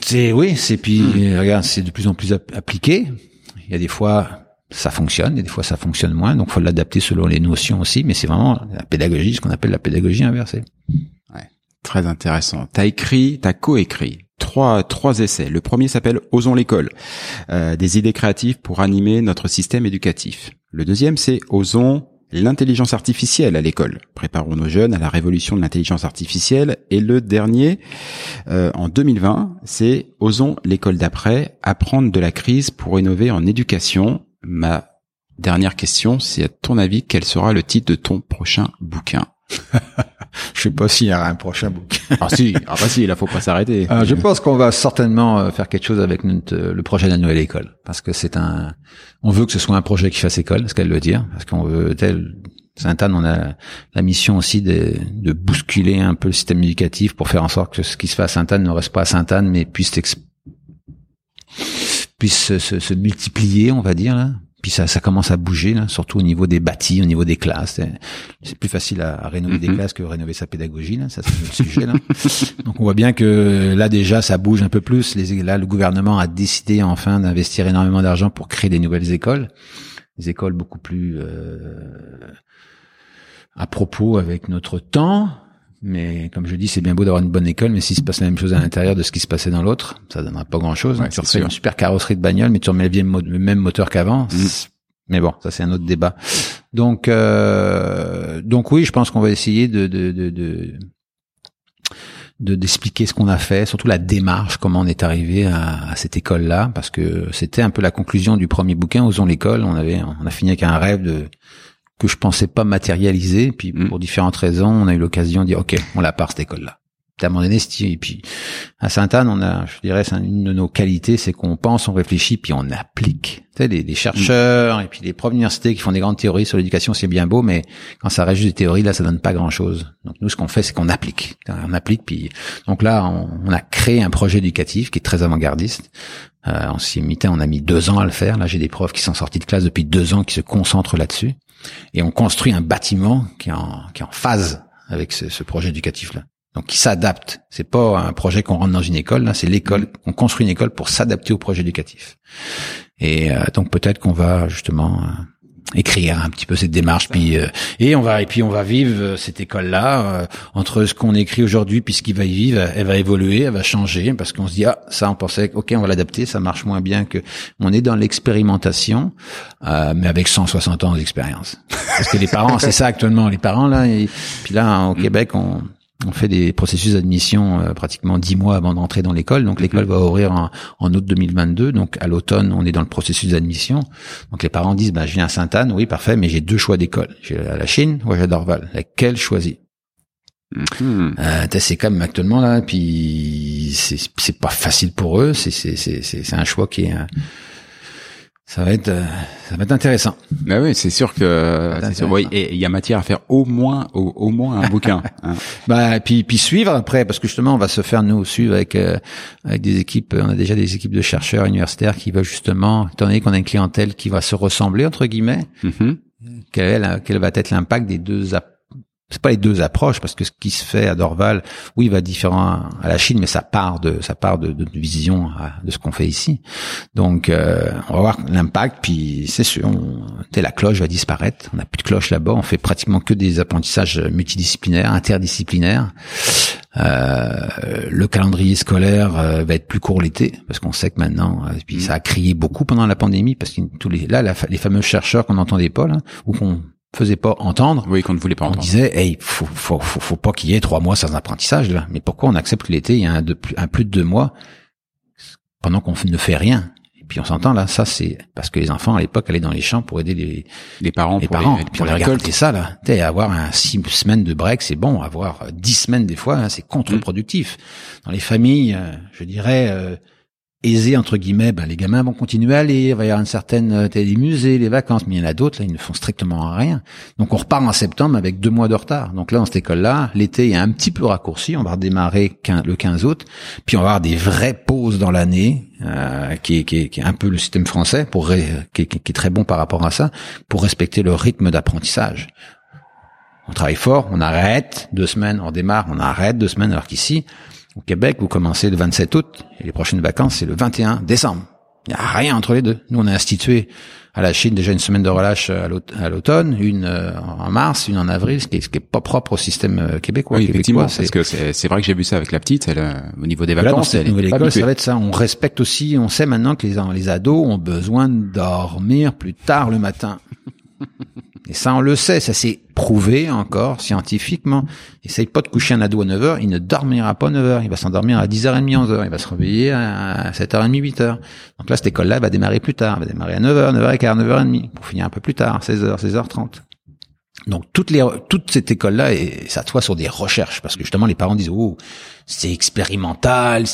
Regarde, c'est de plus en plus appliqué. Il y a des fois ça fonctionne, et des fois ça fonctionne moins, donc faut l'adapter selon les notions aussi, mais c'est vraiment la pédagogie, ce qu'on appelle la pédagogie inversée. Ouais, très intéressant. T'as coécrit trois essais. Le premier s'appelle Osons l'école, des idées créatives pour animer notre système éducatif. Le deuxième, c'est Osons l'intelligence artificielle à l'école. Préparons nos jeunes à la révolution de l'intelligence artificielle. Et le dernier, en 2020, c'est Osons l'école d'après, apprendre de la crise pour innover en éducation. Ma dernière question, c'est à ton avis, quel sera le titre de ton prochain bouquin? Je sais pas s'il y aura un prochain bouquin. Si, là faut pas s'arrêter. Je pense qu'on va certainement faire quelque chose avec le projet de la nouvelle école, parce que on veut que ce soit un projet qui fasse école, ce qu'elle veut dire, parce qu'on veut Sainte-Anne, on a la mission aussi de bousculer un peu le système éducatif pour faire en sorte que ce qui se fait à Sainte-Anne ne reste pas à Sainte-Anne, mais puisse se multiplier, on va dire, là. Puis ça commence à bouger, là, surtout au niveau des bâtis, au niveau des classes. C'est plus facile à rénover des classes que rénover sa pédagogie, là. Ça, c'est le sujet, là. Donc, on voit bien que là, déjà, ça bouge un peu plus. Là, le gouvernement a décidé, enfin, d'investir énormément d'argent pour créer des nouvelles écoles. Des écoles beaucoup plus, à propos avec notre temps. Mais comme je dis, c'est bien beau d'avoir une bonne école, mais s'il se passe la même chose à l'intérieur de ce qui se passait dans l'autre, ça donnera pas grand-chose. Ouais, tu refais une super carrosserie de bagnole, mais tu remets le même moteur qu'avant. Mais bon, ça c'est un autre débat. Donc oui, je pense qu'on va essayer d'expliquer ce qu'on a fait, surtout la démarche, comment on est arrivé à cette école-là, parce que c'était un peu la conclusion du premier bouquin, Osons l'école. On a fini avec un rêve que je pensais pas matérialiser, puis pour différentes raisons, on a eu l'occasion de dire OK, on la part cette école-là. À un moment donné, et puis à Sainte-Anne, je dirais, c'est une de nos qualités, c'est qu'on pense, on réfléchit, puis on applique. Tu sais, les chercheurs et puis les profs d'université qui font des grandes théories sur l'éducation, c'est bien beau, mais quand ça reste juste des théories, là, ça donne pas grand-chose. Donc nous, ce qu'on fait, c'est qu'on applique. On applique, puis donc là, on a créé un projet éducatif qui est très avant-gardiste. On a mis 2 ans à le faire. Là, j'ai des profs qui sont sortis de classe depuis 2 ans qui se concentrent là-dessus. Et on construit un bâtiment qui est en phase avec ce projet éducatif-là. Donc, qui s'adapte. C'est pas un projet qu'on rentre dans une école, là, c'est l'école. On construit une école pour s'adapter au projet éducatif. Et donc, peut-être qu'on va justement écrire un petit peu cette démarche, puis on va vivre cette école-là entre ce qu'on écrit aujourd'hui puis ce qui va y vivre. Elle va évoluer, elle va changer, parce qu'on se dit ça, on pensait OK, on va l'adapter, ça marche moins bien que on est dans l'expérimentation, mais avec 160 ans d'expérience. Parce que les parents, c'est ça actuellement, les parents là, puis là au Québec, on fait des processus d'admission pratiquement 10 mois avant d'entrer dans l'école. Donc l'école va ouvrir en août 2022. Donc à l'automne, on est dans le processus d'admission. Donc les parents disent je viens à Sainte-Anne, oui parfait, mais j'ai 2 choix d'école. J'ai à la Chine ou à Dorval. Laquelle choisir? C'est comme actuellement là, puis c'est pas facile pour eux. C'est un choix qui est ça va être intéressant. Bah oui, c'est sûr que oui, et il y a matière à faire au moins un bouquin. Hein. Bah puis suivre après, parce que justement on va se faire nous suivre avec des équipes. On a déjà des équipes de chercheurs universitaires qui veulent justement, étant donné qu'on a une clientèle qui va se ressembler entre guillemets, quel va être l'impact des deux c'est pas les deux approches, parce que ce qui se fait à Dorval, oui, va différent à la Chine, mais ça part de vision de ce qu'on fait ici. Donc, on va voir l'impact, puis c'est sûr, la cloche va disparaître. On n'a plus de cloche là-bas. On fait pratiquement que des apprentissages multidisciplinaires, interdisciplinaires. Le calendrier scolaire va être plus court l'été, parce qu'on sait que maintenant, puis ça a crié beaucoup pendant la pandémie, parce que les fameux chercheurs qu'on n'entendait pas là, ou qu'on faisait pas entendre. Oui, qu'on ne voulait pas entendre. On disait, hey, faut pas qu'il y ait 3 mois sans apprentissage, là. Mais pourquoi on accepte que l'été, il y a un plus de 2 mois, pendant qu'on ne fait rien? Et puis on s'entend, là, ça, c'est parce que les enfants, à l'époque, allaient dans les champs pour aider les parents. Puis on regardait ça, là. Avoir 6 semaines de break, c'est bon. Avoir 10 semaines, des fois, hein, c'est contre-productif. Dans les familles, je dirais, aisés entre guillemets, les gamins vont continuer à aller, il va y avoir une certaine des musées, les vacances, mais il y en a d'autres là, ils ne font strictement rien. Donc on repart en septembre avec 2 mois de retard. Donc là dans cette école-là, l'été est un petit peu raccourci, on va redémarrer le 15 août, puis on va avoir des vraies pauses dans l'année, qui est un peu le système français qui est très bon par rapport à ça, pour respecter le rythme d'apprentissage. On travaille fort, on arrête 2 semaines, on démarre, on arrête 2 semaines, alors qu'ici au Québec, vous commencez le 27 août et les prochaines vacances, c'est le 21 décembre. Il n'y a rien entre les deux. Nous, on a institué à la Chine déjà une semaine de relâche à l'automne, une en mars, une en avril, ce qui est pas propre au système québécois. Oui, effectivement, parce que c'est vrai que j'ai vu ça avec la petite, au niveau des vacances. Là, dans cette nouvelle école, ça va être ça. On respecte aussi, on sait maintenant que les ados ont besoin de dormir plus tard le matin. Et ça, on le sait, ça s'est prouvé encore scientifiquement. Essaye pas de coucher un ado à 9h, il ne dormira pas à 9h, il va s'endormir à 10h30, 11h, il va se réveiller à 7h30, 8h. Donc là, cette école-là va démarrer plus tard, va démarrer à 9h, 9h15, 9h30, pour finir un peu plus tard, 16h, 16h30. Donc toute cette école-là s'assoit sur des recherches, parce que justement les parents disent c'est expérimental,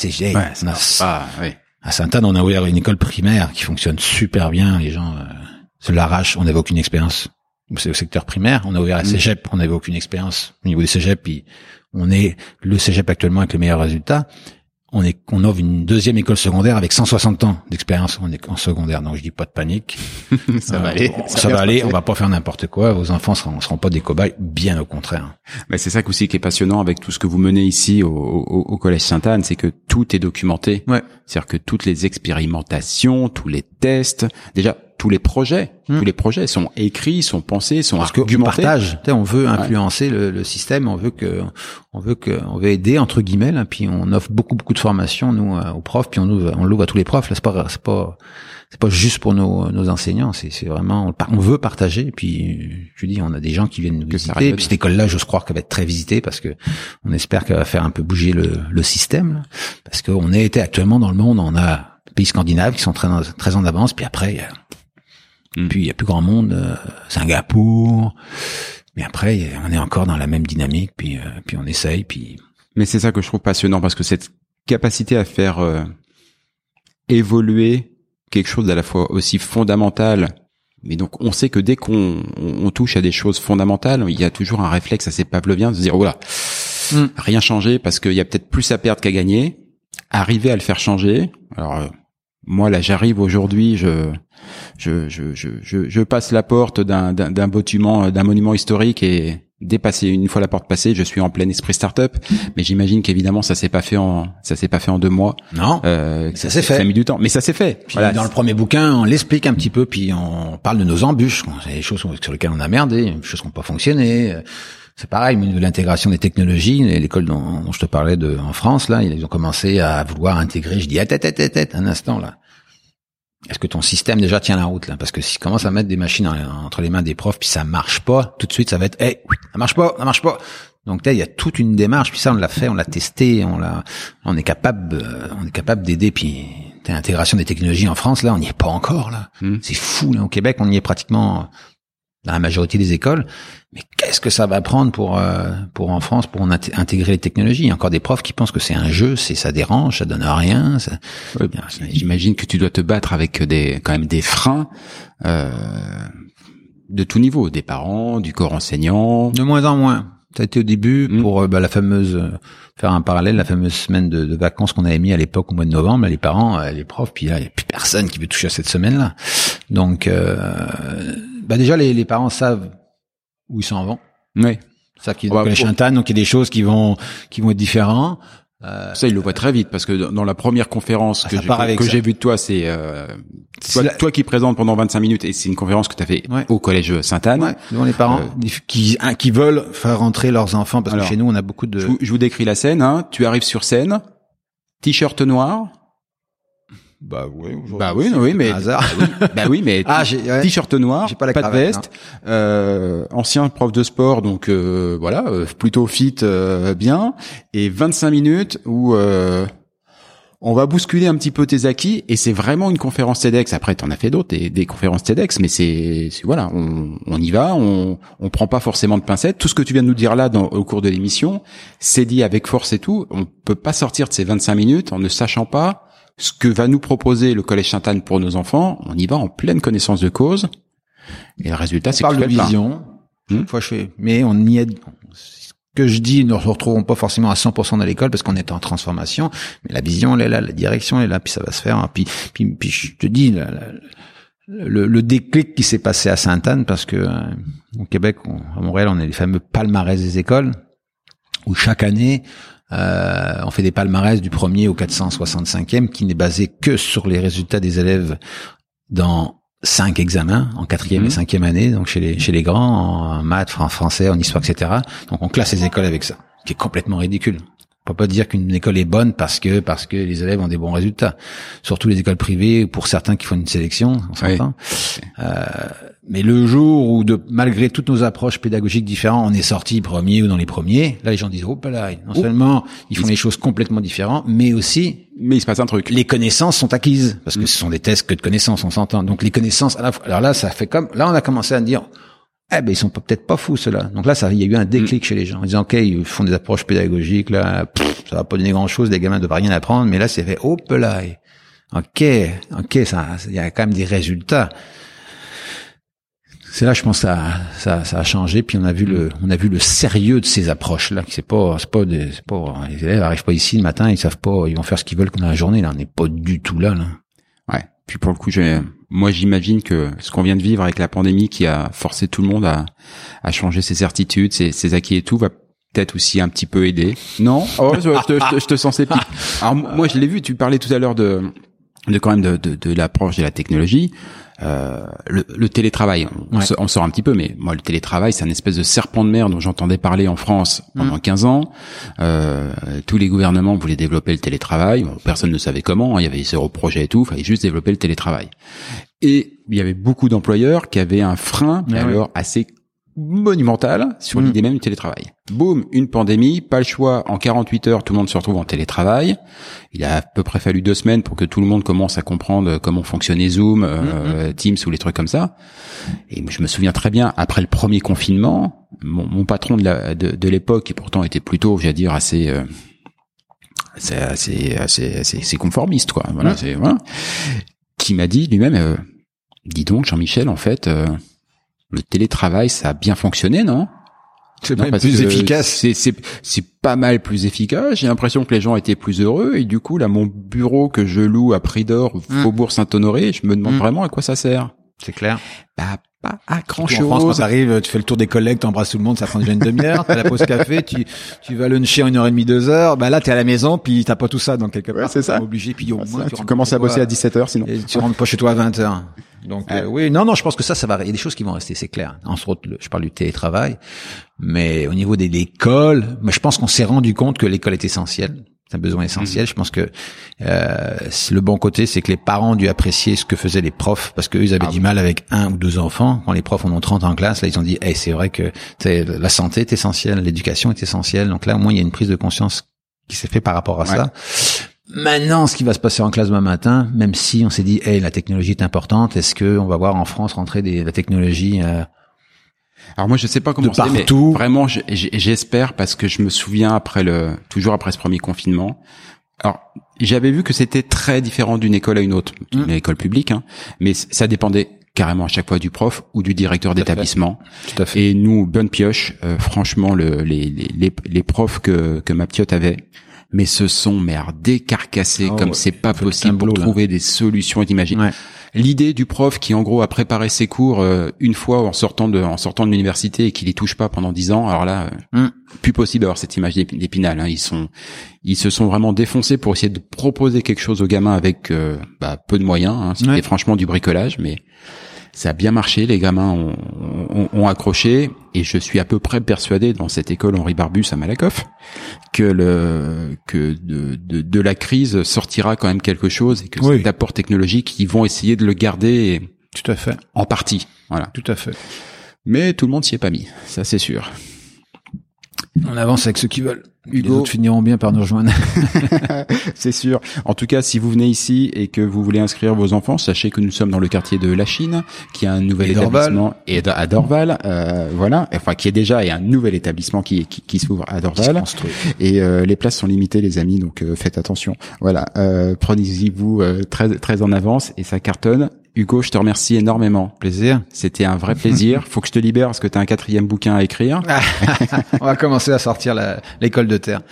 à Sainte-Anne, on a ouvert une école primaire qui fonctionne super bien, les gens se l'arrachent, on n'avait aucune expérience. C'est au secteur primaire, on a ouvert la cégep, on n'avait aucune expérience au niveau des cégep, puis on est le cégep actuellement avec les meilleurs résultats. On offre une deuxième école secondaire avec 160 ans d'expérience en secondaire. Donc je dis pas de panique. Ça va aller. Ça va aller. On va pas faire n'importe quoi. Vos enfants seront pas des cobayes, bien au contraire. Mais c'est ça aussi qui est passionnant avec tout ce que vous menez ici au Collège Sainte-Anne, c'est que tout est documenté. Ouais. C'est-à-dire que toutes les expérimentations, tous les tests, déjà tous les projets sont écrits, sont pensés, sont argumentés. Parce qu'on partage. On veut influencer le système, on veut aider entre guillemets, là, puis on offre beaucoup de formations nous aux profs, puis on l'ouvre à tous les profs. Là, c'est pas juste pour nos enseignants, c'est vraiment on veut partager. Et puis je dis, on a des gens qui viennent nous visiter. Et puis cette école-là, j'ose croire qu'elle va être très visitée parce que on espère qu'elle va faire un peu bouger le système, là, parce qu'on est actuellement dans le monde, on a les pays scandinaves qui sont très en avance, puis après puis il y a plus grand monde, Singapour. Mais après, on est encore dans la même dynamique, puis on essaye, puis. Mais c'est ça que je trouve passionnant, parce que cette capacité à faire évoluer quelque chose d'à la fois aussi fondamental, mais donc on sait que dès qu'on touche à des choses fondamentales, il y a toujours un réflexe assez pavlovien de se dire rien changer parce qu'il y a peut-être plus à perdre qu'à gagner. Arriver à le faire changer. Alors moi là, j'arrive aujourd'hui, je passe la porte d'un monument historique et dépassé, une fois la porte passée, je suis en plein esprit start-up, mais j'imagine qu'évidemment ça s'est pas fait en 2 mois. Non. Ça s'est fait. Ça a mis du temps, mais ça s'est fait. Puis dans le premier bouquin, on l'explique un petit peu, puis on parle de nos embûches, des choses sur lesquelles on a merdé, des choses qui n'ont pas fonctionné. C'est pareil, de l'intégration des technologies, l'école dont je te parlais en France, là, ils ont commencé à vouloir intégrer, je dis, un instant, là. Est-ce que ton système déjà tient la route, là? Parce que si tu commences à mettre des machines entre les mains des profs, puis ça marche pas, tout de suite, ça va être, ça marche pas. Donc, il y a toute une démarche, puis ça, on l'a fait, on l'a testé, on est capable d'aider, puis, l'intégration des technologies en France, là, on n'y est pas encore, là. C'est fou, là. Au Québec, on y est pratiquement dans la majorité des écoles. Mais qu'est-ce que ça va prendre pour en France pour intégrer les technologies? Il y a encore des profs qui pensent que c'est un jeu, ça dérange, ça donne rien. Ouais, j'imagine que tu dois te battre avec quand même des freins de tout niveau, des parents, du corps enseignant. De moins en moins. Ça a été au début pour la fameuse faire un parallèle, la fameuse semaine de vacances qu'on avait mis à l'époque au mois de novembre. Là, les parents, les profs, puis là, il n'y a plus personne qui veut toucher à cette semaine-là. Donc, déjà les parents savent où ils s'en vont. Oui. Ça qui est les Chantan, donc il y a des choses qui vont être différentes. Ça, il le voit très vite parce que dans la première conférence que j'ai vue de toi, c'est toi qui présentes pendant 25 minutes et c'est une conférence que tu as fait au collège Sainte-Anne. Ouais, devant les parents qui veulent faire rentrer leurs enfants parce que chez nous on a beaucoup de. Je vous décris la scène. Hein. Tu arrives sur scène, t-shirt noir. Oui, mais hasard. Mais t-shirt noir, j'ai pas la pas de veste, ancien prof de sport, donc plutôt fit, bien, et 25 minutes où on va bousculer un petit peu tes acquis, et c'est vraiment une conférence TEDx. Après, t'en as fait d'autres, des conférences TEDx, mais c'est voilà, on y va, on prend pas forcément de pincettes. Tout ce que tu viens de nous dire là au cours de l'émission, c'est dit avec force et tout. On peut pas sortir de ces 25 minutes en ne sachant pas ce que va nous proposer le collège Sainte-Anne pour nos enfants. On y va en pleine connaissance de cause. Et le résultat, c'est que tu parles de vision. Mais on y est. Ce que je dis, nous ne retrouvons pas forcément à 100% dans l'école parce qu'on est en transformation. Mais la vision, elle est là, la direction elle est là, puis ça va se faire. Puis je te dis, le déclic qui s'est passé à Sainte-Anne parce que au Québec, à Montréal, on a les fameux palmarès des écoles où chaque année, on fait des palmarès du 1er au 465e qui n'est basé que sur les résultats des élèves dans 5 examens en 4e et 5e année, donc chez les grands, en maths, en français, en histoire, etc. Donc on classe les écoles avec ça, qui est complètement ridicule. On peut pas dire qu'une école est bonne parce que les élèves ont des bons résultats. Surtout les écoles privées, pour certains qui font une sélection, on s'entend. Mais le jour où, malgré toutes nos approches pédagogiques différentes, on est sorti premier ou dans les premiers, là les gens disent non seulement ils font les choses complètement différentes, mais il se passe un truc. Les connaissances sont acquises parce que ce sont des tests que de connaissances, on s'entend. Donc les connaissances, alors là ça fait là on a commencé à dire ils sont peut-être pas fous ceux-là. Donc là il y a eu un déclic chez les gens en disant OK, ils font des approches pédagogiques là, ça va pas donner grand-chose, les gamins doivent rien apprendre, mais là c'est fait OK, ça il y a quand même des résultats. C'est là, je pense, ça a changé. Puis on a vu le sérieux de ces approches-là. C'est pas, les élèves arrivent pas ici le matin, ils savent pas, ils vont faire ce qu'ils veulent pendant la journée. Là, on n'est pas du tout là. Ouais. Puis pour le coup, moi, j'imagine que ce qu'on vient de vivre avec la pandémie, qui a forcé tout le monde à changer ses certitudes, ses acquis et tout, va peut-être aussi un petit peu aider. Non? Oh, je te sens sceptique. Alors moi, je l'ai vu. Tu parlais tout à l'heure de l'approche de la technologie. Le télétravail, on sort un petit peu, mais moi le télétravail c'est un espèce de serpent de mer dont j'entendais parler en France pendant 15 ans. Tous les gouvernements voulaient développer le télétravail, personne ne savait comment, il y avait 0 projet et tout, il fallait juste développer le télétravail. Et il y avait beaucoup d'employeurs qui avaient un frein assez monumental sur l'idée même du télétravail. Boum, une pandémie, pas le choix, en 48 heures, tout le monde se retrouve en télétravail. Il a à peu près fallu 2 semaines pour que tout le monde commence à comprendre comment fonctionnait Zoom, Teams ou les trucs comme ça. Et je me souviens très bien, après le premier confinement, mon patron de l'époque, qui pourtant était plutôt, j'allais dire, assez conformiste, quoi. Voilà, qui m'a dit lui-même, dis donc, Jean-Michel, en fait, le télétravail, ça a bien fonctionné, non? C'est même plus efficace. C'est pas mal plus efficace. J'ai l'impression que les gens étaient plus heureux. Et du coup, là, mon bureau que je loue à Prix d'Or, Faubourg Saint-Honoré, je me demande vraiment à quoi ça sert. C'est clair. Pas à grand chose. En France, quand t'arrives, tu fais le tour des collègues, t'embrasses tout le monde, ça prend déjà une demi-heure. T'as la pause café, tu vas luncher en 1h30, 2h. Là, t'es à la maison, puis t'as pas tout ça, donc quelque part. C'est ça. T'es obligé, puis au moins, tu commences à bosser à 17h, sinon. Et tu rentres pas chez toi à 20h. Donc, non, je pense que ça va, il y a des choses qui vont rester, c'est clair. Entre autres, je parle du télétravail. Mais au niveau de l'école, je pense qu'on s'est rendu compte que l'école est essentielle. C'est un besoin essentiel. Je pense que le bon côté, c'est que les parents ont dû apprécier ce que faisaient les profs, parce qu'eux, ils avaient du mal avec 1 ou 2 enfants. Quand les profs en ont 30 en classe, là, ils ont dit, c'est vrai que la santé est essentielle, l'éducation est essentielle. Donc là, au moins, il y a une prise de conscience qui s'est faite par rapport à ça. Maintenant, ce qui va se passer en classe demain matin, même si on s'est dit, la technologie est importante, est-ce que on va voir en France rentrer la technologie Alors moi je sais pas comment De c'est, mais partout. vraiment j'espère, parce que je me souviens toujours après ce premier confinement. Alors j'avais vu que c'était très différent d'une école à une autre, une école publique, hein, mais ça dépendait carrément à chaque fois du prof ou du directeur d'établissement. Tout à fait. Et nous, bonne pioche, franchement les profs que ma piote avait, mais se sont décarcassés comme c'est pas possible pour trouver des solutions, t'imagines. Ouais. L'idée du prof qui en gros a préparé ses cours une fois en sortant de l'université et qui les touche pas pendant 10 ans, alors là plus possible d'avoir cette image d'Épinal, hein. Ils se sont vraiment défoncés pour essayer de proposer quelque chose aux gamins avec peu de moyens, hein. C'était franchement du bricolage, mais ça a bien marché, les gamins ont accroché, et je suis à peu près persuadé dans cette école Henri Barbus à Malakoff que de la crise sortira quand même quelque chose, et que cet apport technologique, ils vont essayer de le garder. Tout à fait. En partie, voilà. Tout à fait. Mais tout le monde s'y est pas mis, ça c'est sûr. On avance avec ceux qui veulent. Hugo. Les autres finiront bien par nous rejoindre. C'est sûr. En tout cas, si vous venez ici et que vous voulez inscrire vos enfants, sachez que nous sommes dans le quartier de La Chine, qui a un nouvel établissement, et à Dorval, voilà. Enfin, qui est déjà, et un nouvel établissement qui s'ouvre à Dorval. Et les places sont limitées, les amis, donc faites attention. Voilà. Prenez-y-vous très en avance, et ça cartonne. Hugo, je te remercie énormément. Plaisir. C'était un vrai plaisir. Faut que je te libère parce que t'as un 4e bouquin à écrire. On va commencer à sortir l'école de terre.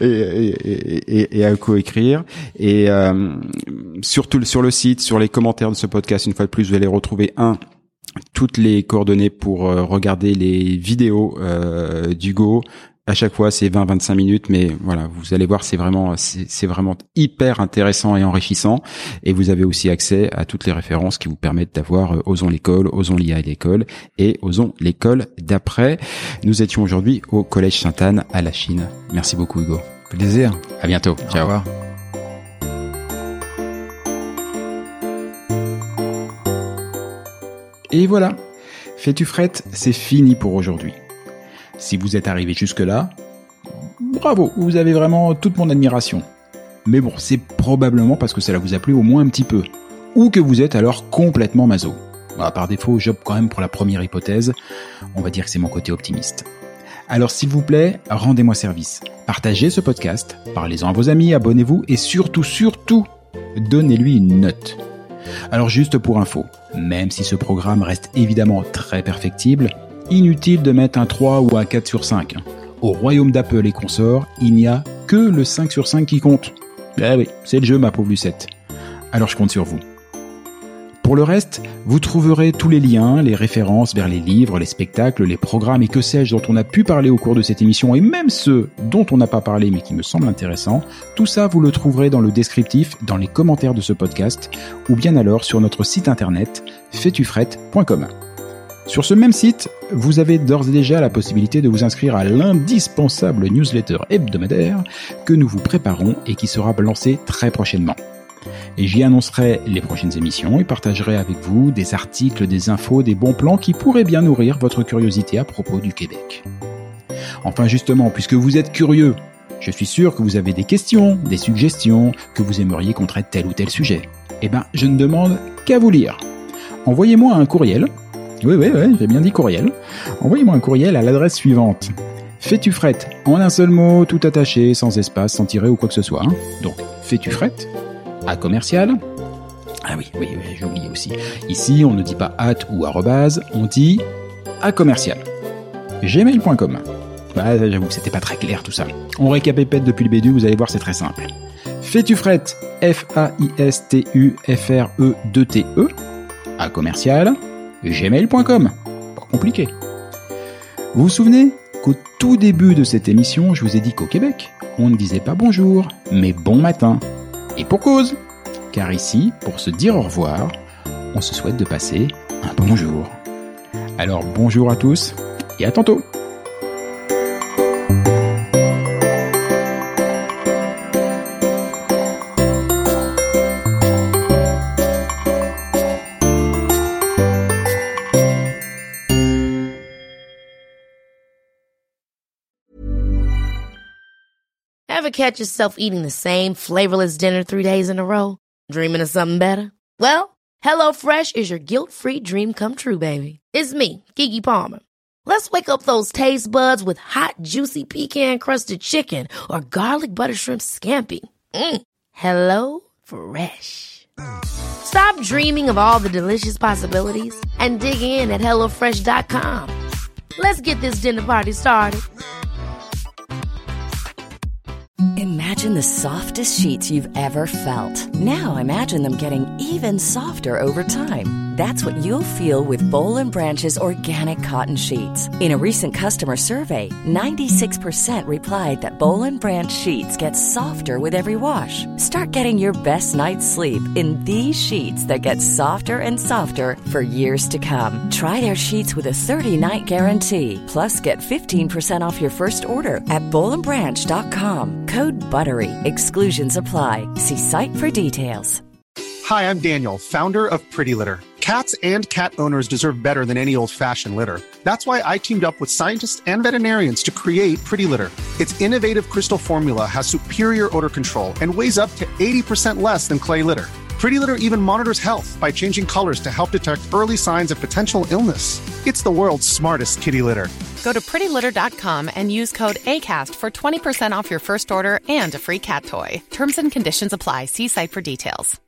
Et à co-écrire. Et surtout sur le site, sur les commentaires de ce podcast, une fois de plus, vous allez retrouver toutes les coordonnées pour regarder les vidéos d'Hugo. À chaque fois, c'est 20-25 minutes, mais voilà, vous allez voir, c'est vraiment hyper intéressant et enrichissant. Et vous avez aussi accès à toutes les références qui vous permettent d'avoir Osons l'école, Osons l'IA et l'école, et Osons l'école d'après. Nous étions aujourd'hui au Collège Sainte-Anne à La Chine. Merci beaucoup, Hugo. Plaisir. À bientôt. Ciao. Au revoir. Et voilà. Fais-tu frette, c'est fini pour aujourd'hui. Si vous êtes arrivé jusque-là, bravo, vous avez vraiment toute mon admiration. Mais bon, c'est probablement parce que cela vous a plu au moins un petit peu. Ou que vous êtes alors complètement maso. Par défaut, j'opte quand même pour la première hypothèse. On va dire que c'est mon côté optimiste. Alors s'il vous plaît, rendez-moi service. Partagez ce podcast, parlez-en à vos amis, abonnez-vous et surtout, donnez-lui une note. Alors juste pour info, même si ce programme reste évidemment très perfectible, inutile de mettre un 3 ou un 4 sur 5. Au royaume d'Apple et consorts, il n'y a que le 5 sur 5 qui compte. Eh oui, c'est le jeu, ma pauvre Lucette. Alors je compte sur vous. Pour le reste, vous trouverez tous les liens, les références vers les livres, les spectacles, les programmes et que sais-je dont on a pu parler au cours de cette émission, et même ceux dont on n'a pas parlé mais qui me semblent intéressants. Tout ça, vous le trouverez dans le descriptif, dans les commentaires de ce podcast, ou bien alors sur notre site internet faitufrette.com. Sur ce même site, vous avez d'ores et déjà la possibilité de vous inscrire à l'indispensable newsletter hebdomadaire que nous vous préparons et qui sera lancé très prochainement. Et j'y annoncerai les prochaines émissions et partagerai avec vous des articles, des infos, des bons plans qui pourraient bien nourrir votre curiosité à propos du Québec. Enfin justement, puisque vous êtes curieux, je suis sûr que vous avez des questions, des suggestions, que vous aimeriez qu'on traite tel ou tel sujet. Eh ben, je ne demande qu'à vous lire. Envoyez-moi un courriel. Oui, j'ai bien dit courriel. Envoyez-moi un courriel à l'adresse suivante. Fais-tu frette, en un seul mot, tout attaché, sans espace, sans tiret ou quoi que ce soit. Donc, fais-tu frette, à commercial. Ah oui, j'ai oublié aussi. Ici, on ne dit pas @ ou arrobase, on dit à commercial. gmail.com. J'avoue que c'était pas très clair tout ça. On récapépète depuis le début, vous allez voir, c'est très simple. Fais-tu frette, FAISTUFRE2TE, à commercial, gmail.com. Pas compliqué. Vous vous souvenez qu'au tout début de cette émission, je vous ai dit qu'au Québec, on ne disait pas bonjour, mais bon matin. Et pour cause. Car ici, pour se dire au revoir, on se souhaite de passer un bonjour. Alors bonjour à tous et à tantôt. Ever catch yourself eating the same flavorless dinner 3 days in a row? Dreaming of something better? Well, HelloFresh is your guilt-free dream come true, baby. It's me, Keke Palmer. Let's wake up those taste buds with hot, juicy pecan-crusted chicken or garlic butter shrimp scampi. Hello Fresh. Stop dreaming of all the delicious possibilities and dig in at HelloFresh.com. Let's get this dinner party started. Imagine the softest sheets you've ever felt. Now imagine them getting even softer over time. That's what you'll feel with Boll & Branch's organic cotton sheets. In a recent customer survey, 96% replied that Boll & Branch sheets get softer with every wash. Start getting your best night's sleep in these sheets that get softer and softer for years to come. Try their sheets with a 30-night guarantee. Plus, get 15% off your first order at bollandbranch.com. Code BUTTERY. Exclusions apply. See site for details. Hi, I'm Daniel, founder of Pretty Litter. Cats and cat owners deserve better than any old-fashioned litter. That's why I teamed up with scientists and veterinarians to create Pretty Litter. Its innovative crystal formula has superior odor control and weighs up to 80% less than clay litter. Pretty Litter even monitors health by changing colors to help detect early signs of potential illness. It's the world's smartest kitty litter. Go to prettylitter.com and use code ACAST for 20% off your first order and a free cat toy. Terms and conditions apply. See site for details.